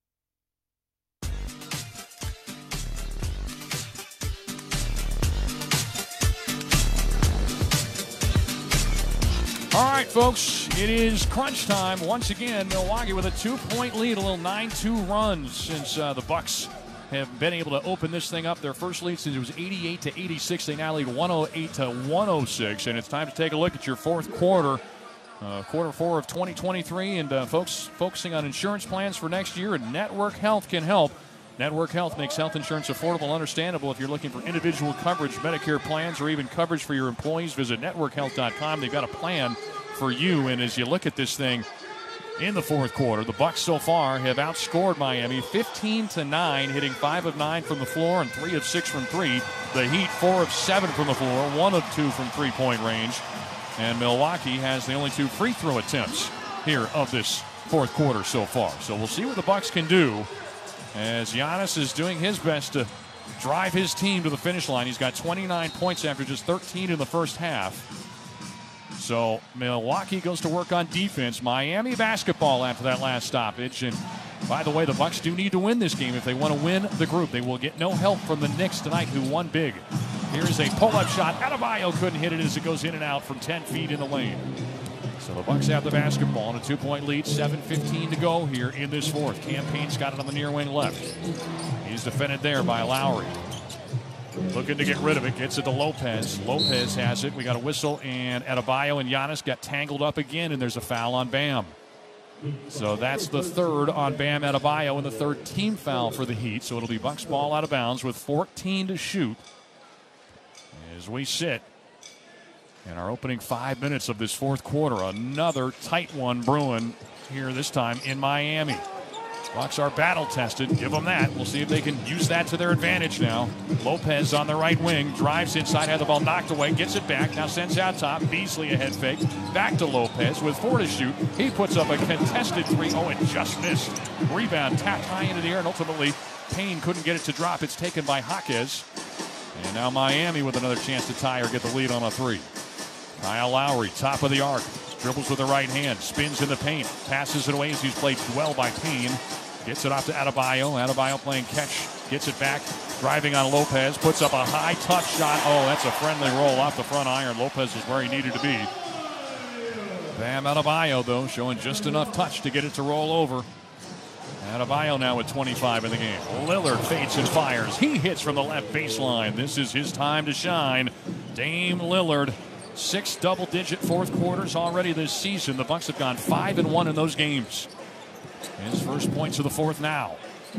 All right, folks, it is crunch time once again. Milwaukee with a two-point lead, a little nine two run since uh, the Bucks have been able to open this thing up. Their first lead since it was eighty-eight to eighty-six. They now lead one oh eight to one oh six, and it's time to take a look at your fourth quarter, uh, quarter four of twenty twenty-three. And uh, folks, focusing on insurance plans for next year, and Network Health can help. Network Health makes health insurance affordable and understandable. If you're looking for individual coverage, Medicare plans, or even coverage for your employees, visit network health dot com. They've got a plan for you. And as you look at this thing in the fourth quarter, the Bucks so far have outscored Miami fifteen to nine, hitting five of nine from the floor and three of six from three. The Heat four of seven from the floor, one of two from three-point range. And Milwaukee has the only two free throw attempts here of this fourth quarter so far. So we'll see what the Bucks can do, as Giannis is doing his best to drive his team to the finish line. He's got twenty-nine points after just thirteen in the first half. So Milwaukee goes to work on defense. Miami basketball after that last stoppage. And by the way, the Bucks do need to win this game if they want to win the group. They will get no help from the Knicks tonight, who won big. Here's a pull-up shot. Adebayo couldn't hit it as it goes in and out from ten feet in the lane. So the Bucks have the basketball in a two-point lead. seven fifteen to go here in this fourth. Campaign's got it on the near wing left. He's defended there by Lowry. Looking to get rid of it. Gets it to Lopez. Lopez has it. We got a whistle, and Adebayo and Giannis got tangled up again, and there's a foul on Bam. So that's the third on Bam Adebayo, and the third team foul for the Heat. So it'll be Bucks ball out of bounds with fourteen to shoot as we sit in our opening five minutes of this fourth quarter. Another tight one brewing here this time in Miami. Bucks are battle-tested. Give them that. We'll see if they can use that to their advantage now. Lopez on the right wing. Drives inside. Had the ball knocked away. Gets it back. Now sends out top. Beasley a head fake. Back to Lopez with four to shoot. He puts up a contested three. Oh, it just missed. Rebound tapped high into the air, and ultimately Payne couldn't get it to drop. It's taken by Jaquez. And now Miami with another chance to tie or get the lead on a three. Kyle Lowry, top of the arc. Dribbles with the right hand. Spins in the paint. Passes it away as he's played well by Payne. Gets it off to Adebayo. Adebayo playing catch. Gets it back. Driving on Lopez. Puts up a high touch shot. Oh, that's a friendly roll off the front iron. Lopez is where he needed to be. Bam Adebayo, though, showing just enough touch to get it to roll over. Adebayo now with twenty-five in the game. Lillard fades and fires. He hits from the left baseline. This is his time to shine. Dame Lillard. Six double-digit fourth quarters already this season. The Bucks have gone five and one in those games. His first points of the fourth now.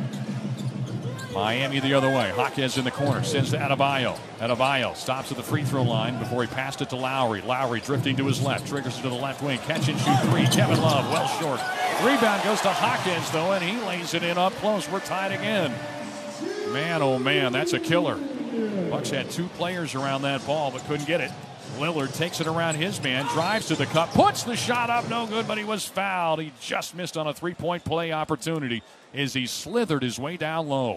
Miami the other way. Jaquez in the corner. Sends to Adebayo. Adebayo stops at the free throw line before he passed it to Lowry. Lowry drifting to his left. Triggers it to the left wing. Catch and shoot three. Kevin Love well short. Rebound goes to Jaquez, though, and he lays it in up close. We're tied again. Man, oh man, that's a killer. Bucks had two players around that ball but couldn't get it. Lillard takes it around his man, drives to the cup, puts the shot up, no good, but he was fouled. He just missed on a three-point play opportunity as he slithered his way down low.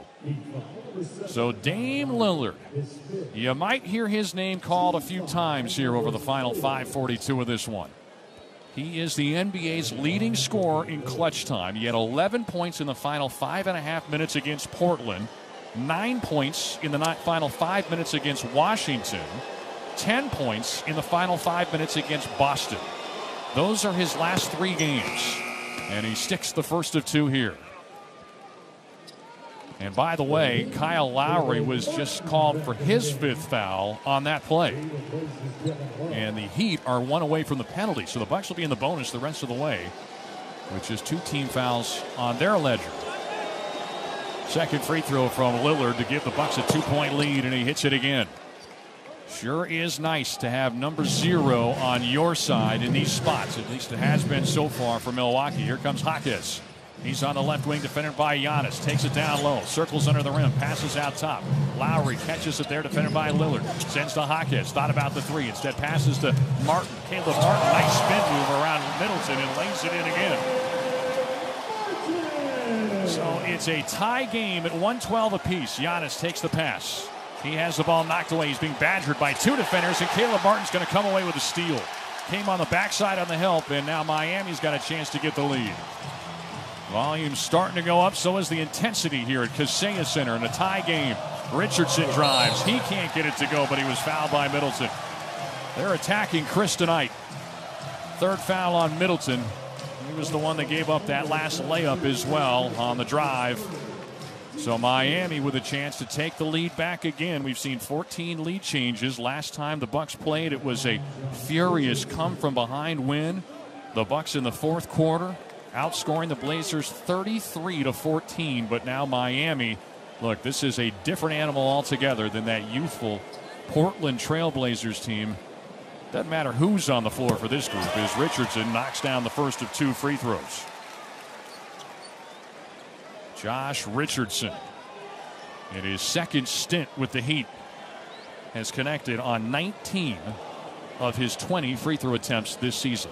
So Dame Lillard, you might hear his name called a few times here over the final five forty-two of this one. He is the N B A's leading scorer in clutch time. He had eleven points in the final five and a half minutes against Portland, nine points in the final five minutes against Washington, ten points in the final five minutes against Boston. Those are his last three games, and he sticks the first of two here. And by the way, Kyle Lowry was just called for his fifth foul on that play. And the Heat are one away from the penalty, so the Bucks will be in the bonus the rest of the way, with just two team fouls on their ledger. Second free throw from Lillard to give the Bucks a two-point lead, and he hits it again. Sure is nice to have number zero on your side in these spots. At least it has been so far for Milwaukee. Here comes Jaquez. He's on the left wing, defended by Giannis. Takes it down low, circles under the rim, passes out top. Lowry catches it there, defended by Lillard. Sends to Jaquez, thought about the three. Instead passes to Martin. Caleb Martin, nice spin move around Middleton and lays it in again. So it's a tie game at one twelve apiece. Giannis takes the pass. He has the ball knocked away. He's being badgered by two defenders, and Caleb Martin's going to come away with a steal. Came on the backside on the help, and now Miami's got a chance to get the lead. Volume starting to go up, so is the intensity here at Kaseya Center in a tie game. Richardson drives. He can't get it to go, but he was fouled by Middleton. They're attacking Chris tonight. Third foul on Middleton. He was the one that gave up that last layup as well on the drive. So Miami with a chance to take the lead back again. We've seen fourteen lead changes. Last time the Bucks played, it was a furious come-from-behind win. The Bucks in the fourth quarter outscoring the Blazers thirty-three to fourteen, but now Miami, look, this is a different animal altogether than that youthful Portland Trailblazers team. Doesn't matter who's on the floor for this group, as Richardson knocks down the first of two free throws. Josh Richardson, in his second stint with the Heat, has connected on nineteen of his twenty free throw attempts this season.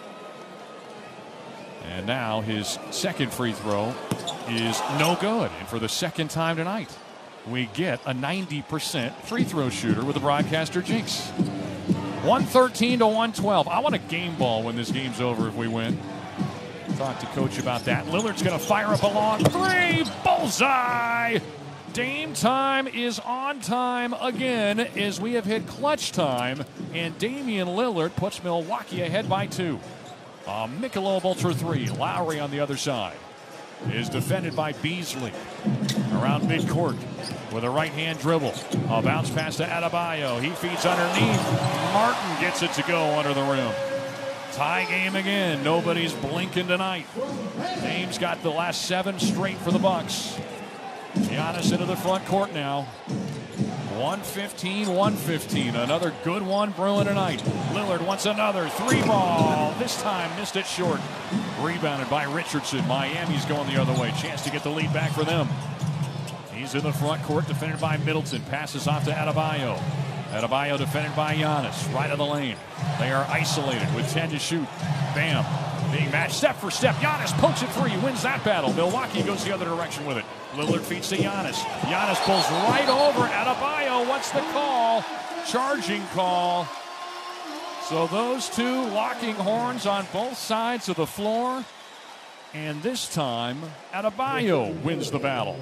And now his second free throw is no good. And for the second time tonight, we get a ninety percent free throw shooter with the broadcaster jinx. one thirteen to one twelve. I want a game ball when this game's over if we win. Talk to Coach about that. Lillard's going to fire up a long three. Bullseye! Dame time is on time again as we have hit clutch time. And Damian Lillard puts Milwaukee ahead by two. A Michelob Ultra three. Lowry on the other side is defended by Beasley. Around midcourt with a right-hand dribble. A bounce pass to Adebayo. He feeds underneath. Martin gets it to go under the rim. Tie game again. Nobody's blinking tonight. Dame's got the last seven straight for the Bucks. Giannis into the front court now. one fifteen, one fifteen. Another good one brewing tonight. Lillard wants another three ball. This time missed it short. Rebounded by Richardson. Miami's going the other way. Chance to get the lead back for them. He's in the front court, defended by Middleton. Passes off to Adebayo. Adebayo defended by Giannis. Right of the lane. They are isolated with ten to shoot. Bam. Being matched step for step. Giannis pokes it free. Wins that battle. Milwaukee goes the other direction with it. Lillard feeds to Giannis. Giannis pulls right over. Adebayo, what's the call? Charging call. So those two locking horns on both sides of the floor. And this time, Adebayo wins the battle.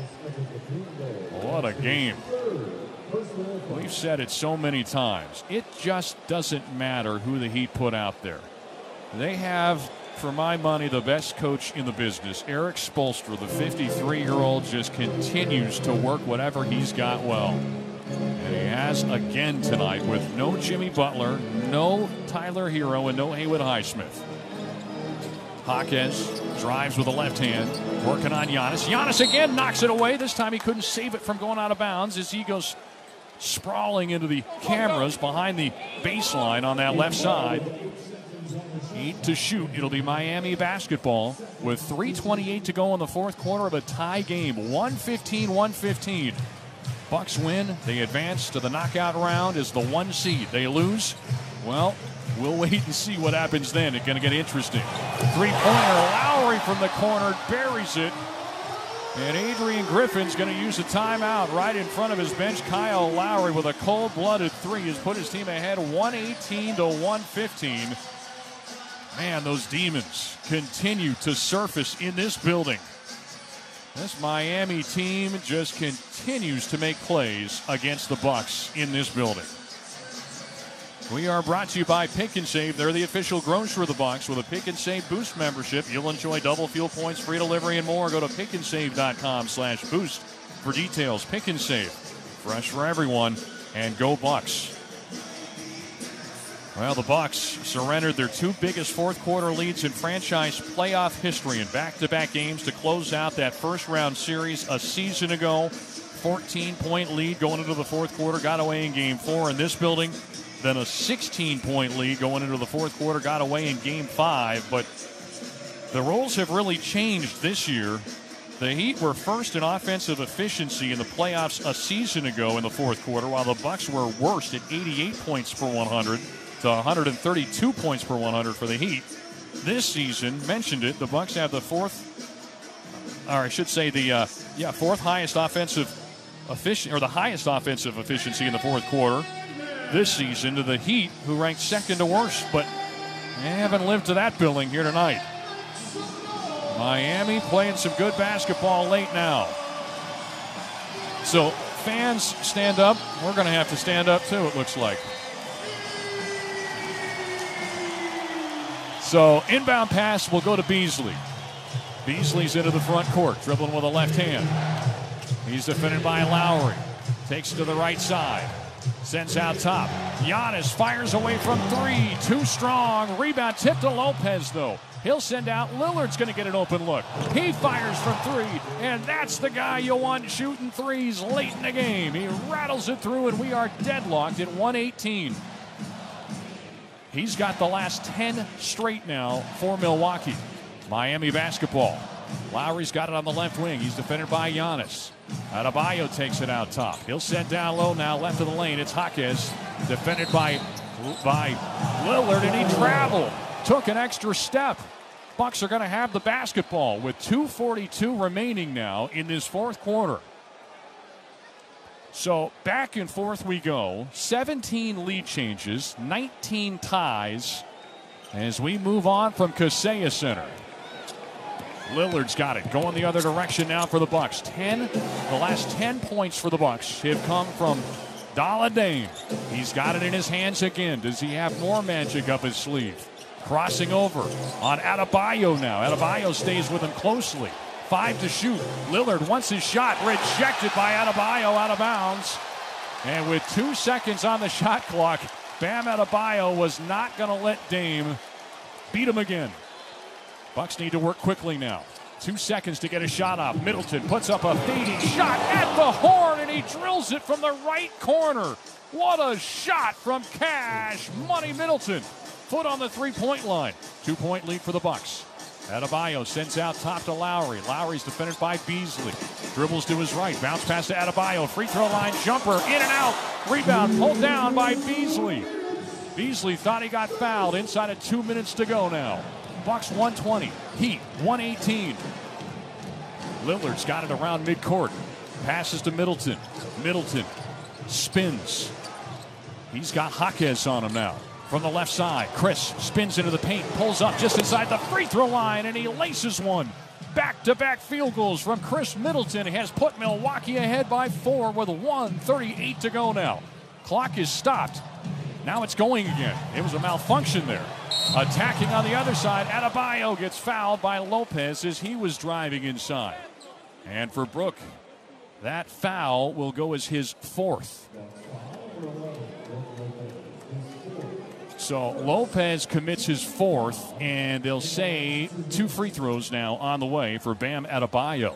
What a game. We've said it so many times. It just doesn't matter who the Heat put out there. They have, for my money, the best coach in the business. Eric Spoelstra, the fifty-three-year-old, just continues to work whatever he's got well. And he has again tonight with no Jimmy Butler, no Tyler Hero, and no Haywood Highsmith. Jaquez drives with the left hand, working on Giannis. Giannis again knocks it away. This time he couldn't save it from going out of bounds as he goes sprawling into the cameras behind the baseline on that left side. Eight to shoot. It'll be Miami basketball with three twenty-eight to go in the fourth quarter of a tie game. one fifteen, one fifteen. Bucks win. They advance to the knockout round as the one seed. They lose. Well, we'll wait and see what happens then. It's going to get interesting. Three-pointer. Lowry from the corner buries it. And Adrian Griffin's going to use a timeout right in front of his bench. Kyle Lowry with a cold-blooded three has put his team ahead one eighteen to one fifteen. Man, those demons continue to surface in this building. This Miami team just continues to make plays against the Bucks in this building. We are brought to you by Pick and Save. They're the official grocer of the Bucks. With a Pick and Save Boost membership, you'll enjoy double fuel points, free delivery, and more. Go to pick and save dot com slash boost. for details. Pick and Save. Fresh for everyone. And go Bucks. Well, the Bucks surrendered their two biggest fourth quarter leads in franchise playoff history in back-to-back games to close out that first round series a season ago. fourteen point lead going into the fourth quarter, got away in game four in this building. Then a sixteen point lead going into the fourth quarter, got away in game five. But the roles have really changed this year. The Heat were first in offensive efficiency in the playoffs a season ago in the fourth quarter, while the Bucks were worst at eighty-eight points per one hundred. To one hundred thirty-two points per one hundred for the Heat. This season, mentioned it, the Bucks have the fourth, or I should say the uh, yeah fourth highest offensive efficient or the highest offensive efficiency in the fourth quarter this season to the Heat, who ranked second to worst, but they haven't lived to that billing here tonight. Miami playing some good basketball late now. So fans stand up. We're going to have to stand up too, it looks like. So inbound pass will go to Beasley. Beasley's into the front court, dribbling with a left hand. He's defended by Lowry. Takes to the right side. Sends out top. Giannis fires away from three. Too strong. Rebound tipped to Lopez, though. He'll send out. Lillard's going to get an open look. He fires from three, and that's the guy you want shooting threes late in the game. He rattles it through, and we are deadlocked at one eighteen. He's got the last ten straight now for Milwaukee. Miami basketball. Lowry's got it on the left wing. He's defended by Giannis. Adebayo takes it out top. He'll send down low now, left of the lane. It's Jaquez, defended by, by Lillard, and he traveled. Took an extra step. Bucks are going to have the basketball with two forty-two remaining now in this fourth quarter. So back and forth we go. seventeen lead changes, nineteen ties as we move on from Kaseya Center. Lillard's got it. Going the other direction now for the Bucks. ten, the last ten points for the Bucks have come from Dalla Dame. He's got it in his hands again. Does he have more magic up his sleeve? Crossing over on Adebayo now. Adebayo stays with him closely. Five to shoot. Lillard wants his shot. Rejected by Adebayo, out of bounds. And with two seconds on the shot clock, Bam Adebayo was not going to let Dame beat him again. Bucks need to work quickly now. Two seconds to get a shot off. Middleton puts up a fading shot at the horn, and he drills it from the right corner. What a shot from Cash Money Middleton. Foot on the three-point line. Two-point lead for the Bucks. Adebayo sends out top to Lowry. Lowry's defended by Beasley. Dribbles to his right. Bounce pass to Adebayo. Free throw line jumper. In and out. Rebound pulled down by Beasley. Beasley thought he got fouled. Inside of two minutes to go now. Bucks one twenty. Heat one eighteen. Lillard's got it around midcourt. Passes to Middleton. Middleton spins. He's got Jaquez on him now. From the left side, Chris spins into the paint, pulls up just inside the free throw line, and he laces one. Back-to-back field goals from Chris Middleton has put Milwaukee ahead by four with one thirty-eight to go now. Clock is stopped. Now it's going again. It was a malfunction there. Attacking on the other side, Adebayo gets fouled by Lopez as he was driving inside. And for Brook, that foul will go as his fourth. So Lopez commits his fourth, and they'll say two free throws now on the way for Bam Adebayo.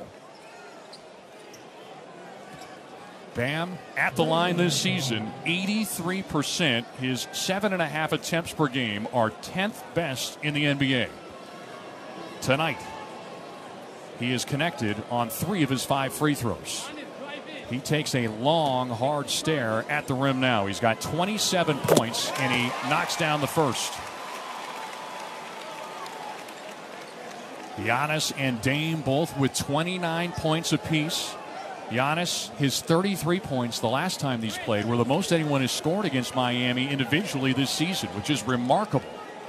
Bam at the line this season, eighty-three percent. His seven and a half attempts per game are tenth best in the N B A. Tonight, he is connected on three of his five free throws. He takes a long, hard stare at the rim now. He's got twenty-seven points, and he knocks down the first. Giannis and Dame both with twenty-nine points apiece. Giannis, his thirty-three points the last time these played were the most anyone has scored against Miami individually this season, which is remarkable.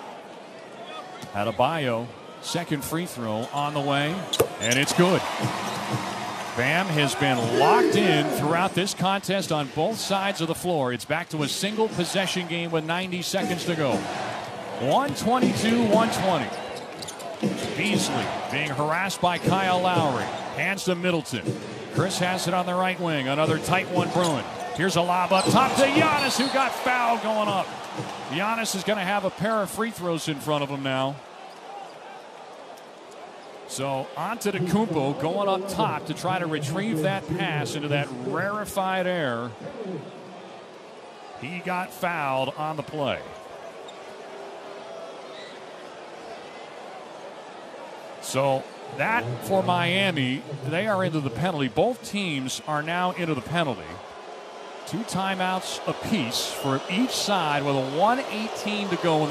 Adebayo, second free throw on the way, and it's good. Bam has been locked in throughout this contest on both sides of the floor. It's back to a single possession game with ninety seconds to go. one twenty-two one twenty. Beasley being harassed by Kyle Lowry. Hands to Middleton. Chris has it on the right wing. Another tight one brewing. Here's a lob up top to Giannis, who got fouled going up. Giannis is going to have a pair of free throws in front of him now. So Antetokounmpo going up top to try to retrieve that pass into that rarefied air. He got fouled on the play. So that for Miami, they are into the penalty. Both teams are now into the penalty. Two timeouts apiece for each side with a one eighteen to go in the